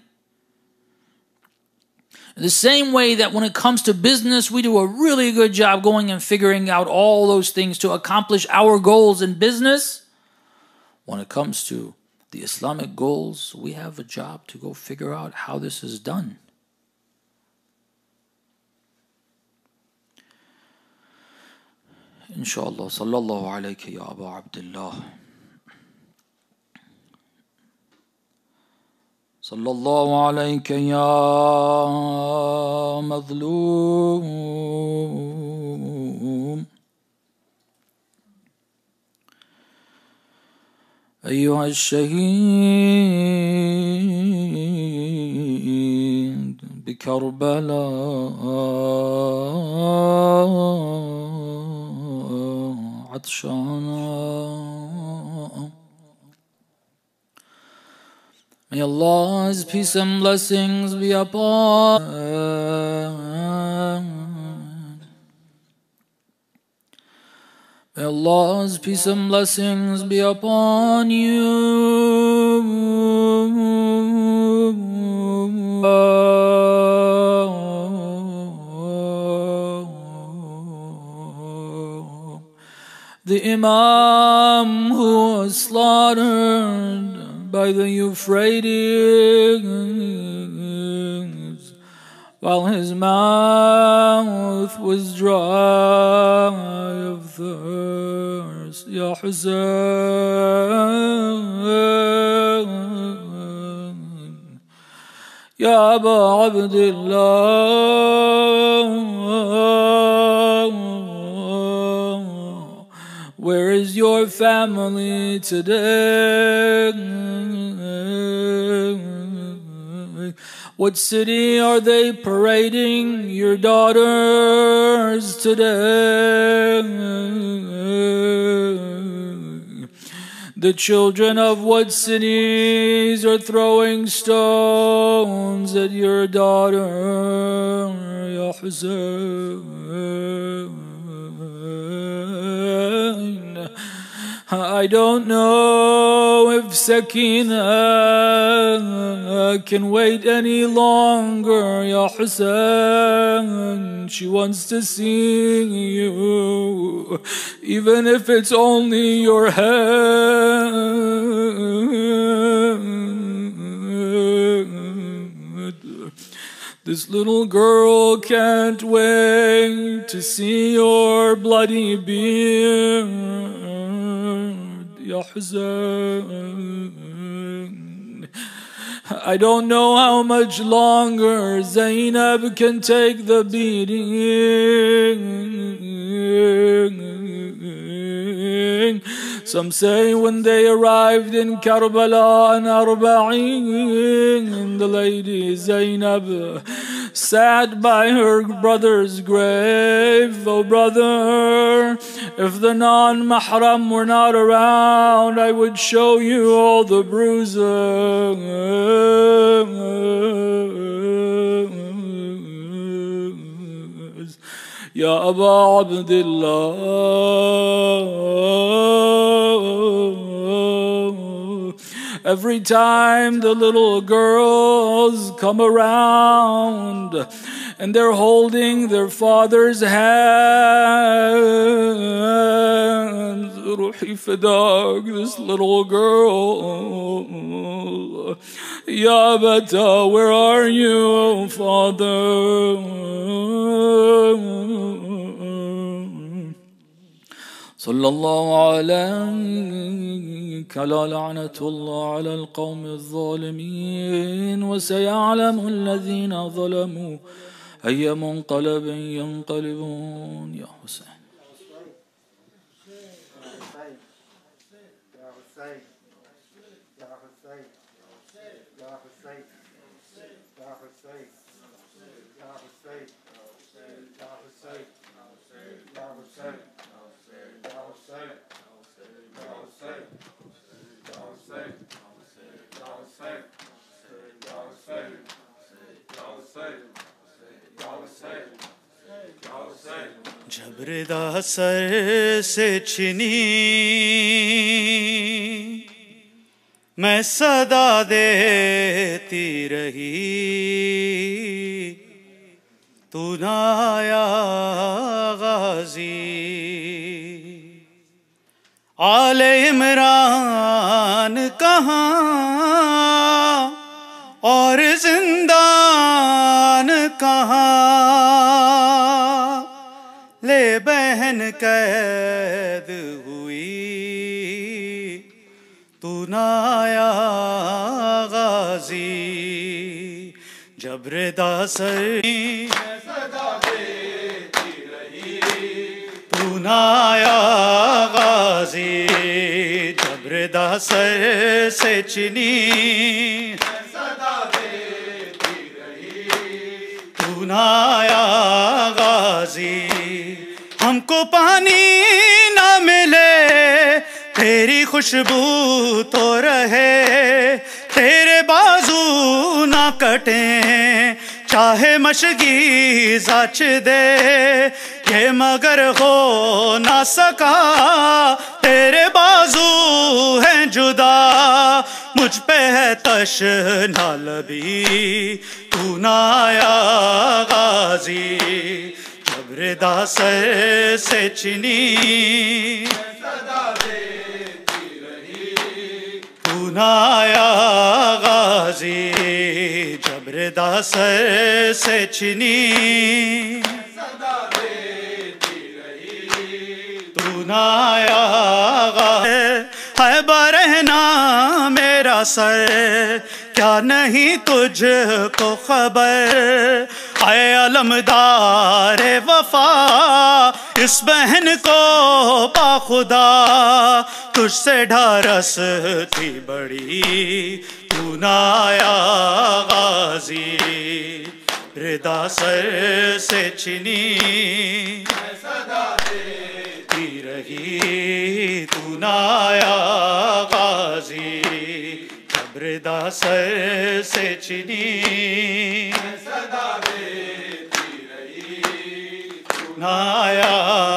In the same way that when it comes to business, we do a really good job going and figuring out all those things to accomplish our goals in business. When it comes to the Islamic goals, we have a job to go figure out how this is done. Inshallah, sallallahu alayka ya Aba Abdullah. Sallallahu alayka ya Madloom. أيها الشهيد بكربلاء عطشانا. May Allah's peace and blessings be upon. May Allah's peace and blessings be upon you. The Imam who was slaughtered by the Euphrates while his mouth was dry of thirst. Ya Hussein, Ya Aba Abdullah, where is your family today? What city are they parading your daughters today? The children of what cities are throwing stones at your daughter, Ya Hussein? I don't know if Sakina can wait any longer, Ya Hussein. She wants to see you, even if it's only your head. This little girl can't wait to see your bloody beard, Ya Hussein. I don't know how much longer Zainab can take the beating. Some say when they arrived in Karbala and Arba'in, the lady Zainab sat by her brother's grave. Oh brother, if the non-mahram were not around, I would show you all the bruises. Ya Aba Abdullah, every time the little girls come around and they're holding their father's hands, Ruhi Fadak, this little girl, Ya Bata, where are you, father? صلى الله عليك لا لعنة الله على القوم الظالمين وسيعلم الذين ظلموا أي منقلب ينقلبون يا حسين. جبردہ سر سے چھنی میں صدا دیتی رہی تو نہ آیا غازی آل عمران کہاں اور زندان کہاں لے بہن قید ہوئی تو نہ آیا غازی جبردہ سر تو نہ آیا غازی جبردہ سر سے چنی تو نہ آیا غازی ہم کو پانی نہ ملے تیری خوشبو تو رہے تیرے بازو نہ کٹیں چاہے مشگی زاچ دے یہ مگر ہو نہ سکا تیرے بازو ہیں جدا مجھ پہ ہے تشنا لبی تو نہ آیا غازی جبردہ سر سے چنی تو نہ آیا غازی جبردہ سر سے چنی تو نہ آیا غازی ہے برہنا میرا سر کیا نہیں تجھ کو خبر اے علمدار وفا اس بہن کو پا خدا تجھ سے ڈھارس تھی بڑی تو نہ آیا غازی ردا سر سے چنی دیتی رہی تو نہ آیا غازی جبر دا سر سے چنی نہ آیا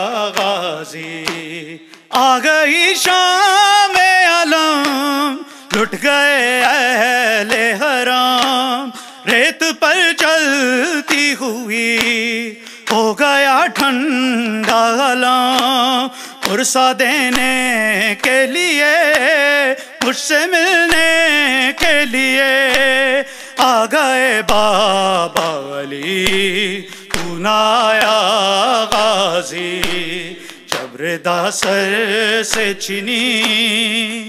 غازی آ گئی شام علم لٹ گئے اہل حرام ریت پر چلتی ہوئی ہو گیا ٹھنڈا غلام پرسا دینے کے لیے مجھ سے ملنے کے لیے آ گئے بابا علی تو نہ آیا غازی جبر دا سر سے چنی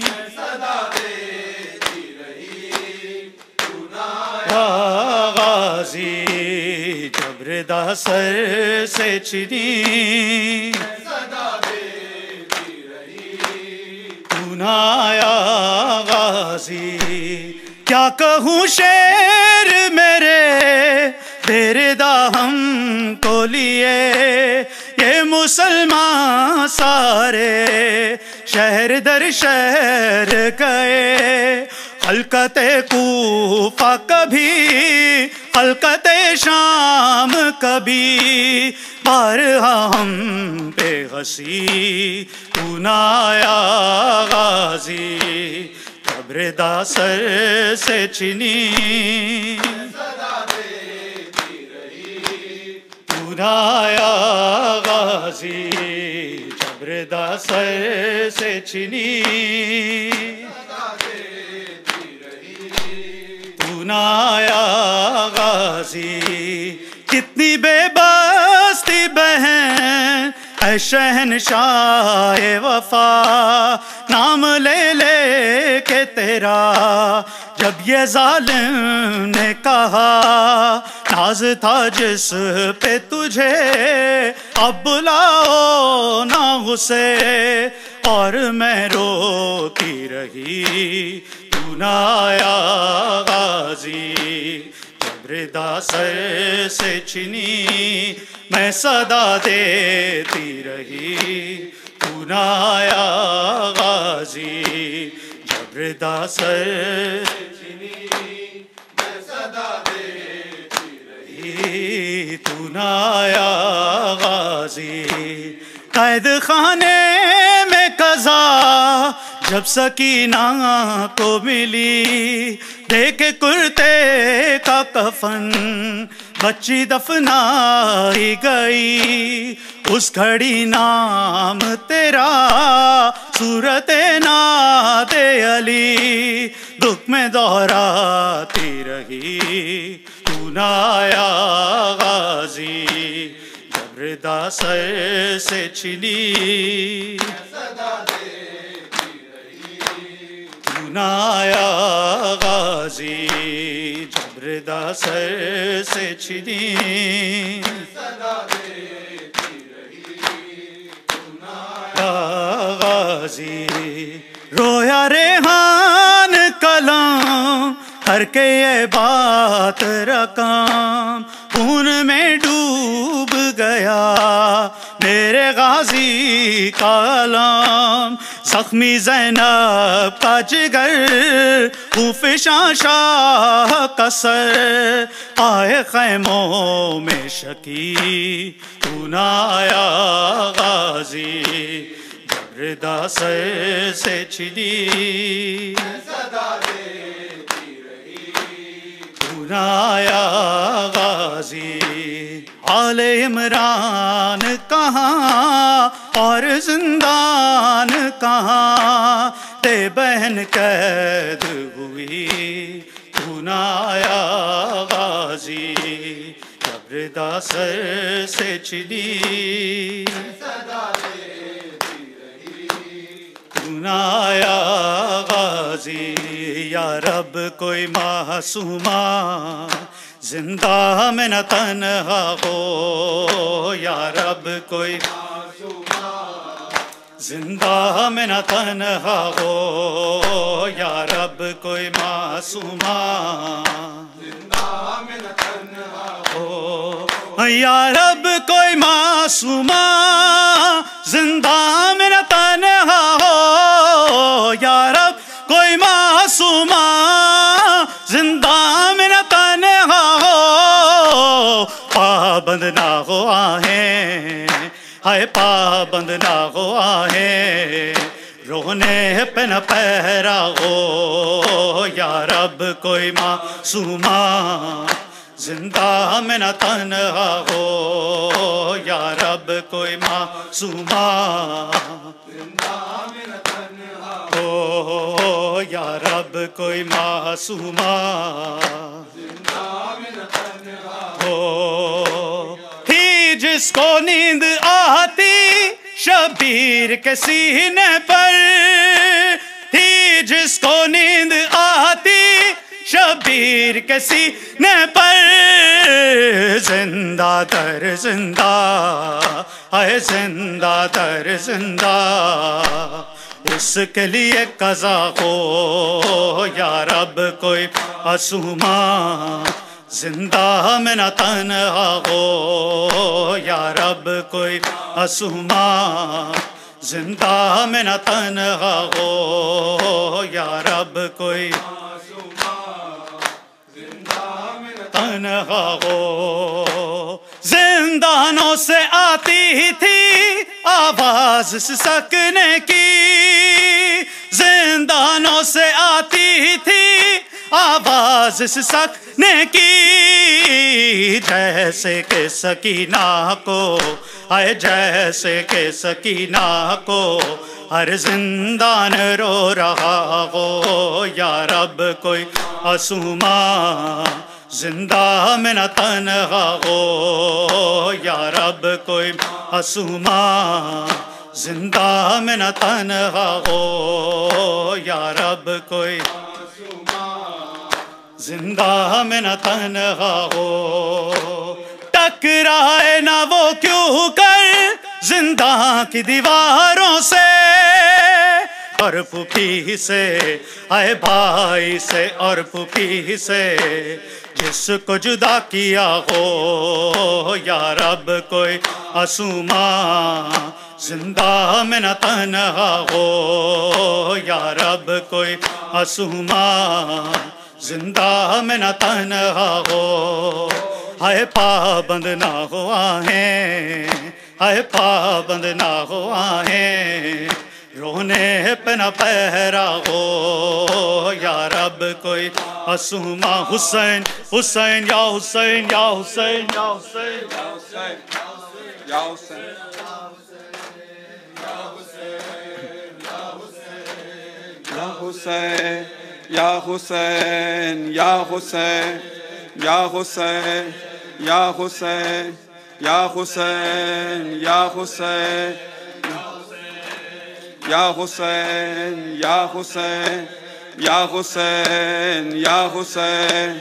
غازی جبر دا سر سے چنی تو نہ آیا غازی کیا کہوں شعر میرے بیردا ہم کو لیے یہ مسلمان سارے شہر در شہر گئے خلقت کوفہ کبھی خلقت شام کبھی بارہا ہم پہ غسی تو نہ آیا غازی جبر دا سر سے چنی تو نہ آیا غازی جبر دا سر سے چنی نہ آیا غازی کتنی بے بستی بہن اے شہنشاہ وفا نام لے لے کے تیرا جب یہ ظالم نے کہا ناز تھا جس پہ تجھے اب بلاؤ نہ اسے اور میں روتی رہی تو نہ آیا غازی جبر دا سر سے چنی میں صدا دیتی رہی تو نہ آیا غازی جبر دا سر سے چنی میں صدا دیتی رہی تو نہ آیا غازی قید خانے میں قضا جب سکینہ کو ملی دیکھ کرتے کا کفن بچی دفنائی گئی اس گھڑی نام تیرا صورت ناد علی دکھ میں دہراتی رہی تو نہ آیا غازی جبر دا سر سے چنی تو نہ آیا غازی جبر دا سر سے چنی غازی رویا ریحان کلام ہر کے یہ بات رقم خون میں ڈوب گیا میرے غازی کا علم زخمی زینب کا جگر خوفشاں شاہ کا سر آئے خیموں میں شکی تو نہ آیا غازی جبر دا سر سے چنی تو نہ آیا غازی آل عمران کہاں اور زندان کہاں تے بہن قید ہوئی تو نہ آیا غازی جبر دا سر سے چنی تو نہ آیا غازی یا رب کوئی معصومہ زندہ میں نہ تنہا ہو یا رب کوئی زندہ میں نہ تنہا ہو یا رب کوئی معصومہ زندہ میں نہ تنہا ہو یا رب کوئی معصومہ زندہ میں نہ تنہا ہو، یا رب کوئی معصومہ زندہ میں نہ تنہا ہو، پابند نہ ہو آہیں ہائے پابند نہ ہو آہیں، رونے پہ نہ پیرا ہو، یا رب کوئی معصومہ زندہ میں نہ تنہا ہو، یا رب کوئی معصومہ زندہ میں نہ تنہا ہو، یا رب کوئی معصومہ زندہ میں نہ تنہا ہو، ہی جس کو نیند آتی شبیر کے سینے پر، ہی جس کو نیند آتی شبیر کے سینے پر، زندہ در زندہ اے زندہ در زندہ، اس کے لیے قضا ہو، یا رب کوئی معصومہ زندہ میں نہ تنہا ہو، یا رب کوئی معصومہ زندہ میں نہ تنہا ہو، یا رب کوئی تنہا ہو، زندانوں سے آتی تھی آواز سسکنے کی، زندانوں سے آتی تھی آواز سسکنے کی، جیسے کہ سکینہ کو آئے جیسے کہ سکینہ کو ہر زندان رو رہا ہو، یا رب کوئی معصومہ زندہ میں نہ تنہا ہو، یا رب کوئی معصومہ زندہ میں نہ تنہا ہو، یا رب کوئی زندہ میں نہ تنہا ہو، ٹکرائے نہ وہ کیوں کر زندہ کی دیواروں سے، اور پھوپھی سے آئے بھائی سے اور پھوپھی سے، جس کو جدا کیا ہو، یا رب کوئی معصومہ زندہ میں نہ تنہا ہو، یا رب کوئی معصومہ زندہ میں نہ تنہا ہو، ہائے پابند نہ ہو آہیں ہائے پابند نہ ہو آہیں، رونے پہ نہ پیرا ہو، یا رب کوئی معصومہ حسین حسین یا حسین یا حسین یا حسین یا حسین یا حسین یا حسین یا حسین یا حسین یا حسین یا حسین یا حسین یا حسین یا حسین یا حسین یا حسین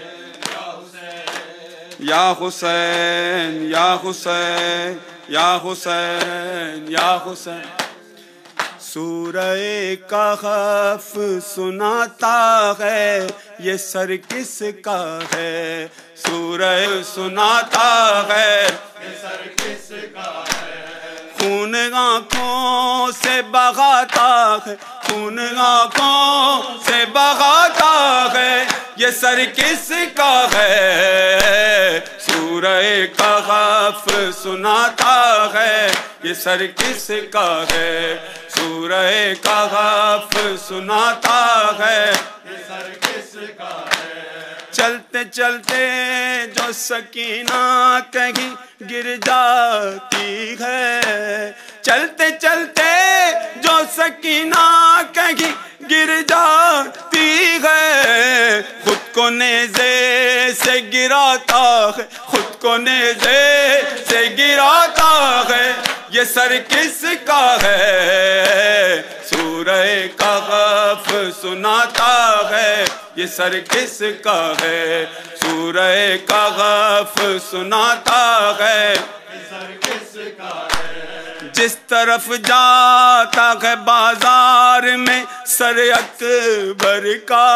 یا حسین یا حسین یا حسین یا حسین، سورہ کہف سناتا ہے یہ سر کس کا ہے، سورہ سناتا ہے یہ سر کس کا ہے، خون آنکھوں سے بہاتا ہے، خون آنکھوں سے بہاتا ہے، یہ سر کس کا ہے، سورہ کہف سناتا ہے یہ سر کس کا ہے، سورہ کہف سناتا ہے یہ سر کس کا ہے، چلتے چلتے جو سکینہ کہیں گر جاتی ہے، چلتے چلتے جو سکینہ کہیں گر جاتی ہے، خود کو نیزے سے گراتا ہے، خود کو نیزے سے گراتا ہے، یہ سر کس کا ہے، سورہ کہف سناتا ہے یہ سر کس کا ہے، سورہ کہف سناتا ہے یہ سر کس کا ہے، جس طرف جاتا ہے بازار میں سر اکبر کا،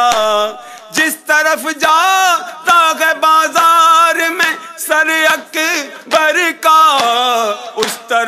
جس طرف جاتا ہے بازار میں سر اکبر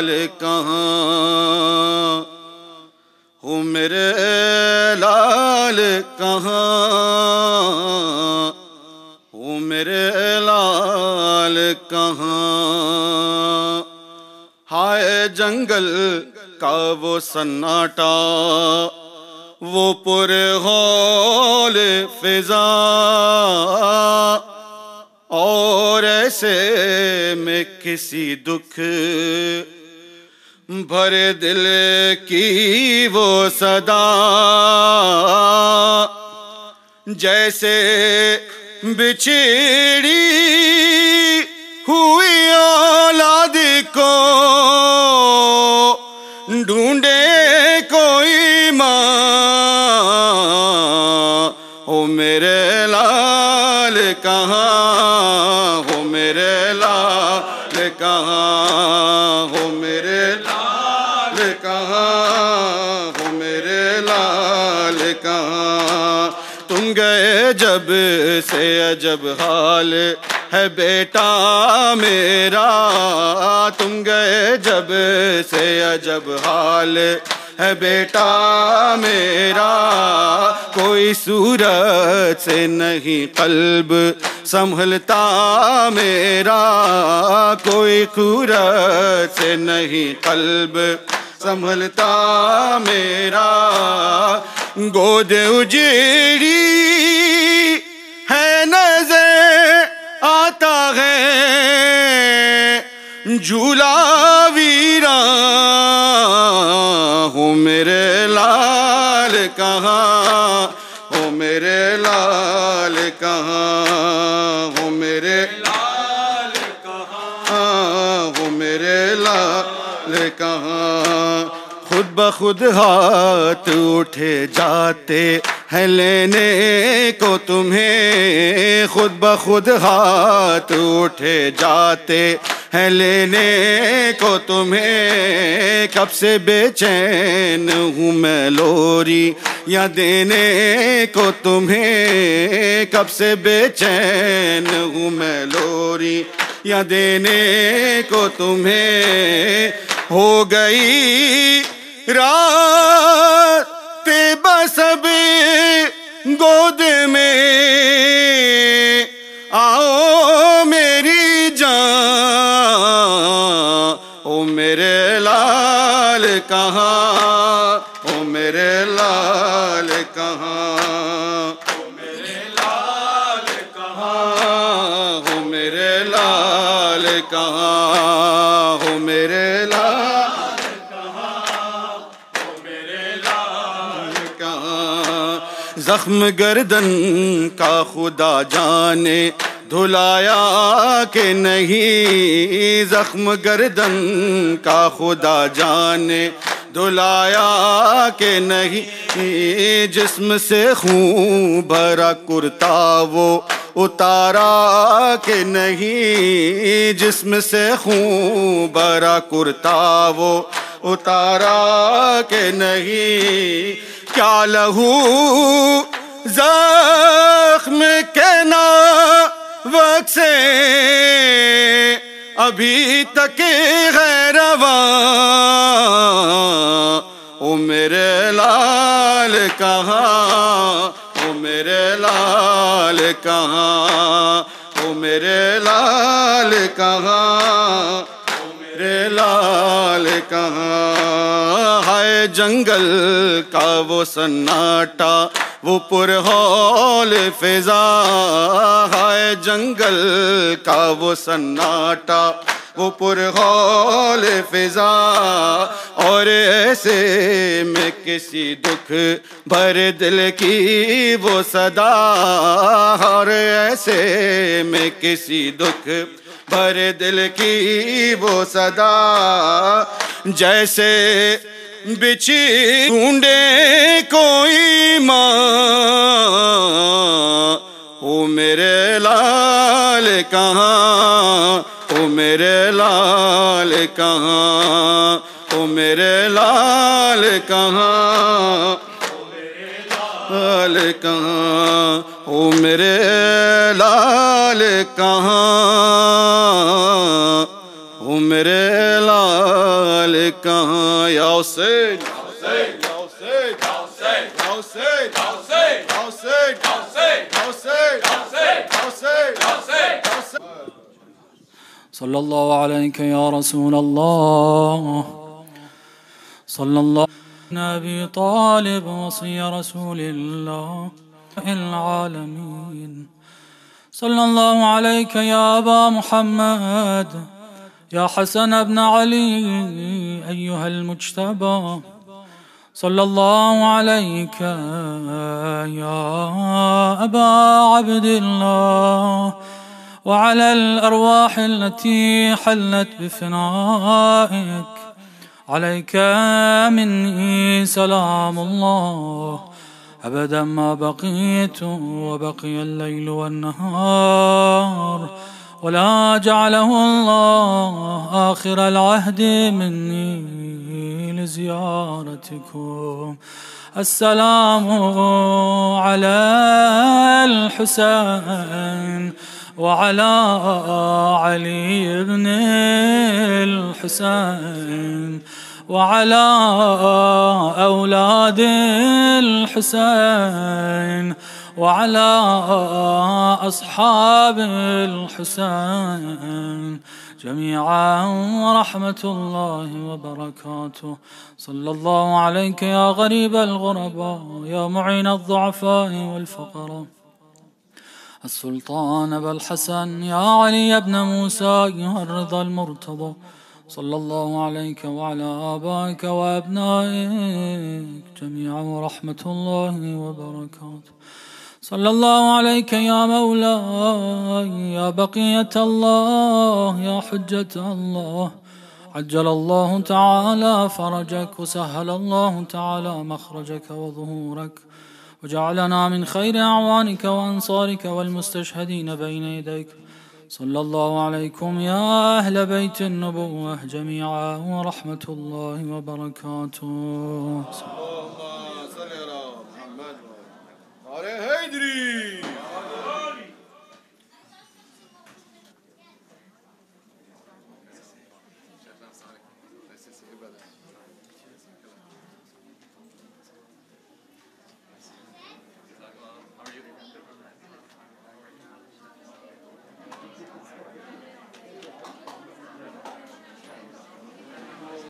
لال کہاں ہو میرے لال کہاں ہو میرے لال کہاں ہائے جنگل کا وہ سناٹا وہ پر ہول فضا اور ایسے میں کسی دکھ بھرے دل کی وہ صدا جیسے بچھڑی ہوئی اولاد کو ڈھونڈے کوئی ماں ہو میرے لال کہاں ہو میرے لال کہاں ہو میرے لال کہاں ہو میرے لال کہاں تم گئے جب سے عجب حال ہے بیٹا میرا تم گئے جب سے عجب حال ہے بیٹا میرا کوئی صورت سے نہیں قلب سنبھلتا میرا کوئی صورت سے نہیں قلب سنبھلتا میرا گود اجیڑی ہے نظر آتا ہے جھولا ویراں ہو میرے لال کہاں ہو میرے لال کہاں ہو میرے لال کہاں ہو میرے لال کہاں خود بخود ہاتھ اٹھے جاتے ہیں لینے کو تمہیں خود بخود ہاتھ اٹھے جاتے ہیں لینے کو تمہیں کب سے بے چین ہوں میں لوری یا دینے کو تمہیں کب سے بے چین ہوں میں لوری یا دینے کو تمہیں ہو گئی رات بس اب گود میں آؤ میری جان او میرے لال کہاں او میرے لال کہاں او میرے لال کہاں او میرے لال کہاں او میرے لال زخم گردن کا خدا جانے دھلایا کہ نہیں زخم گردن کا خدا جانے دھلایا کہ نہیں جسم سے خون بھرا کرتا وہ اتارا کہ نہیں جسم سے خون بھرا کرتا وہ اتارا کہ نہیں کیا لہو زخم کے ناوک سے ابھی تک ہے رواں او میرے لال کہاں او میرے لال کہاں او میرے لال کہاں میرے لال کہاں ہائے جنگل کا وہ سناٹا وہ پرہول فضا ہائے جنگل کا وہ سناٹا وہ پرہول فضا اور ایسے میں کسی دکھ بھرے دل کی وہ صدا اور ایسے میں کسی دکھ بھرے دل کی وہ صدا جیسے بچھی ڈھونڈے کوئی ماں او میرے لال کہاں او میرے لال کہاں او میرے لال کہاں لال کہاں او میرے لال کہاں او میرے लाल का या हुसैन या हुसैन या हुसैन या हुसैन या हुसैन या हुसैन या हुसैन या हुसैन। صلى الله عليك يا رسول الله. صلى الله على أبي طالب وصي رسول الله العالمين. صلى الله عليك يا أبا محمد يا حسن بن علي أيها المجتبى. صلى الله عليك يا أبا عبد الله وعلى الأرواح التي حلت بفنائك. عليك مني سلام الله أبدا ما بقيت وبقي الليل والنهار، ولا جعله الله آخر العهد مني لزيارتكم. السلام على الحسين وعلى علي بن الحسين وعلى أولاد الحسين وعلى أصحاب الحسين جميعا ورحمة الله وبركاته. صلى الله عليك يا غريب الغرباء يا معين الضعفاء والفقراء. السلطان أبا الحسن يا علي بن موسى أيها الرضا المرتضى. صلى الله عليك وعلى آبائك وأبنائك جميعا ورحمة الله وبركاته. صلى الله عليك يا مولاي يا بقية الله يا حجة الله. عجل الله تعالى فرجك وسهل الله تعالى مخرجك وظهورك، وجعلنا من خير أعوانك وأنصارك والمستشهدين بين يديك. صلى الله عليكم يا أهل بيت النبوة جميعا ورحمة الله وبركاته.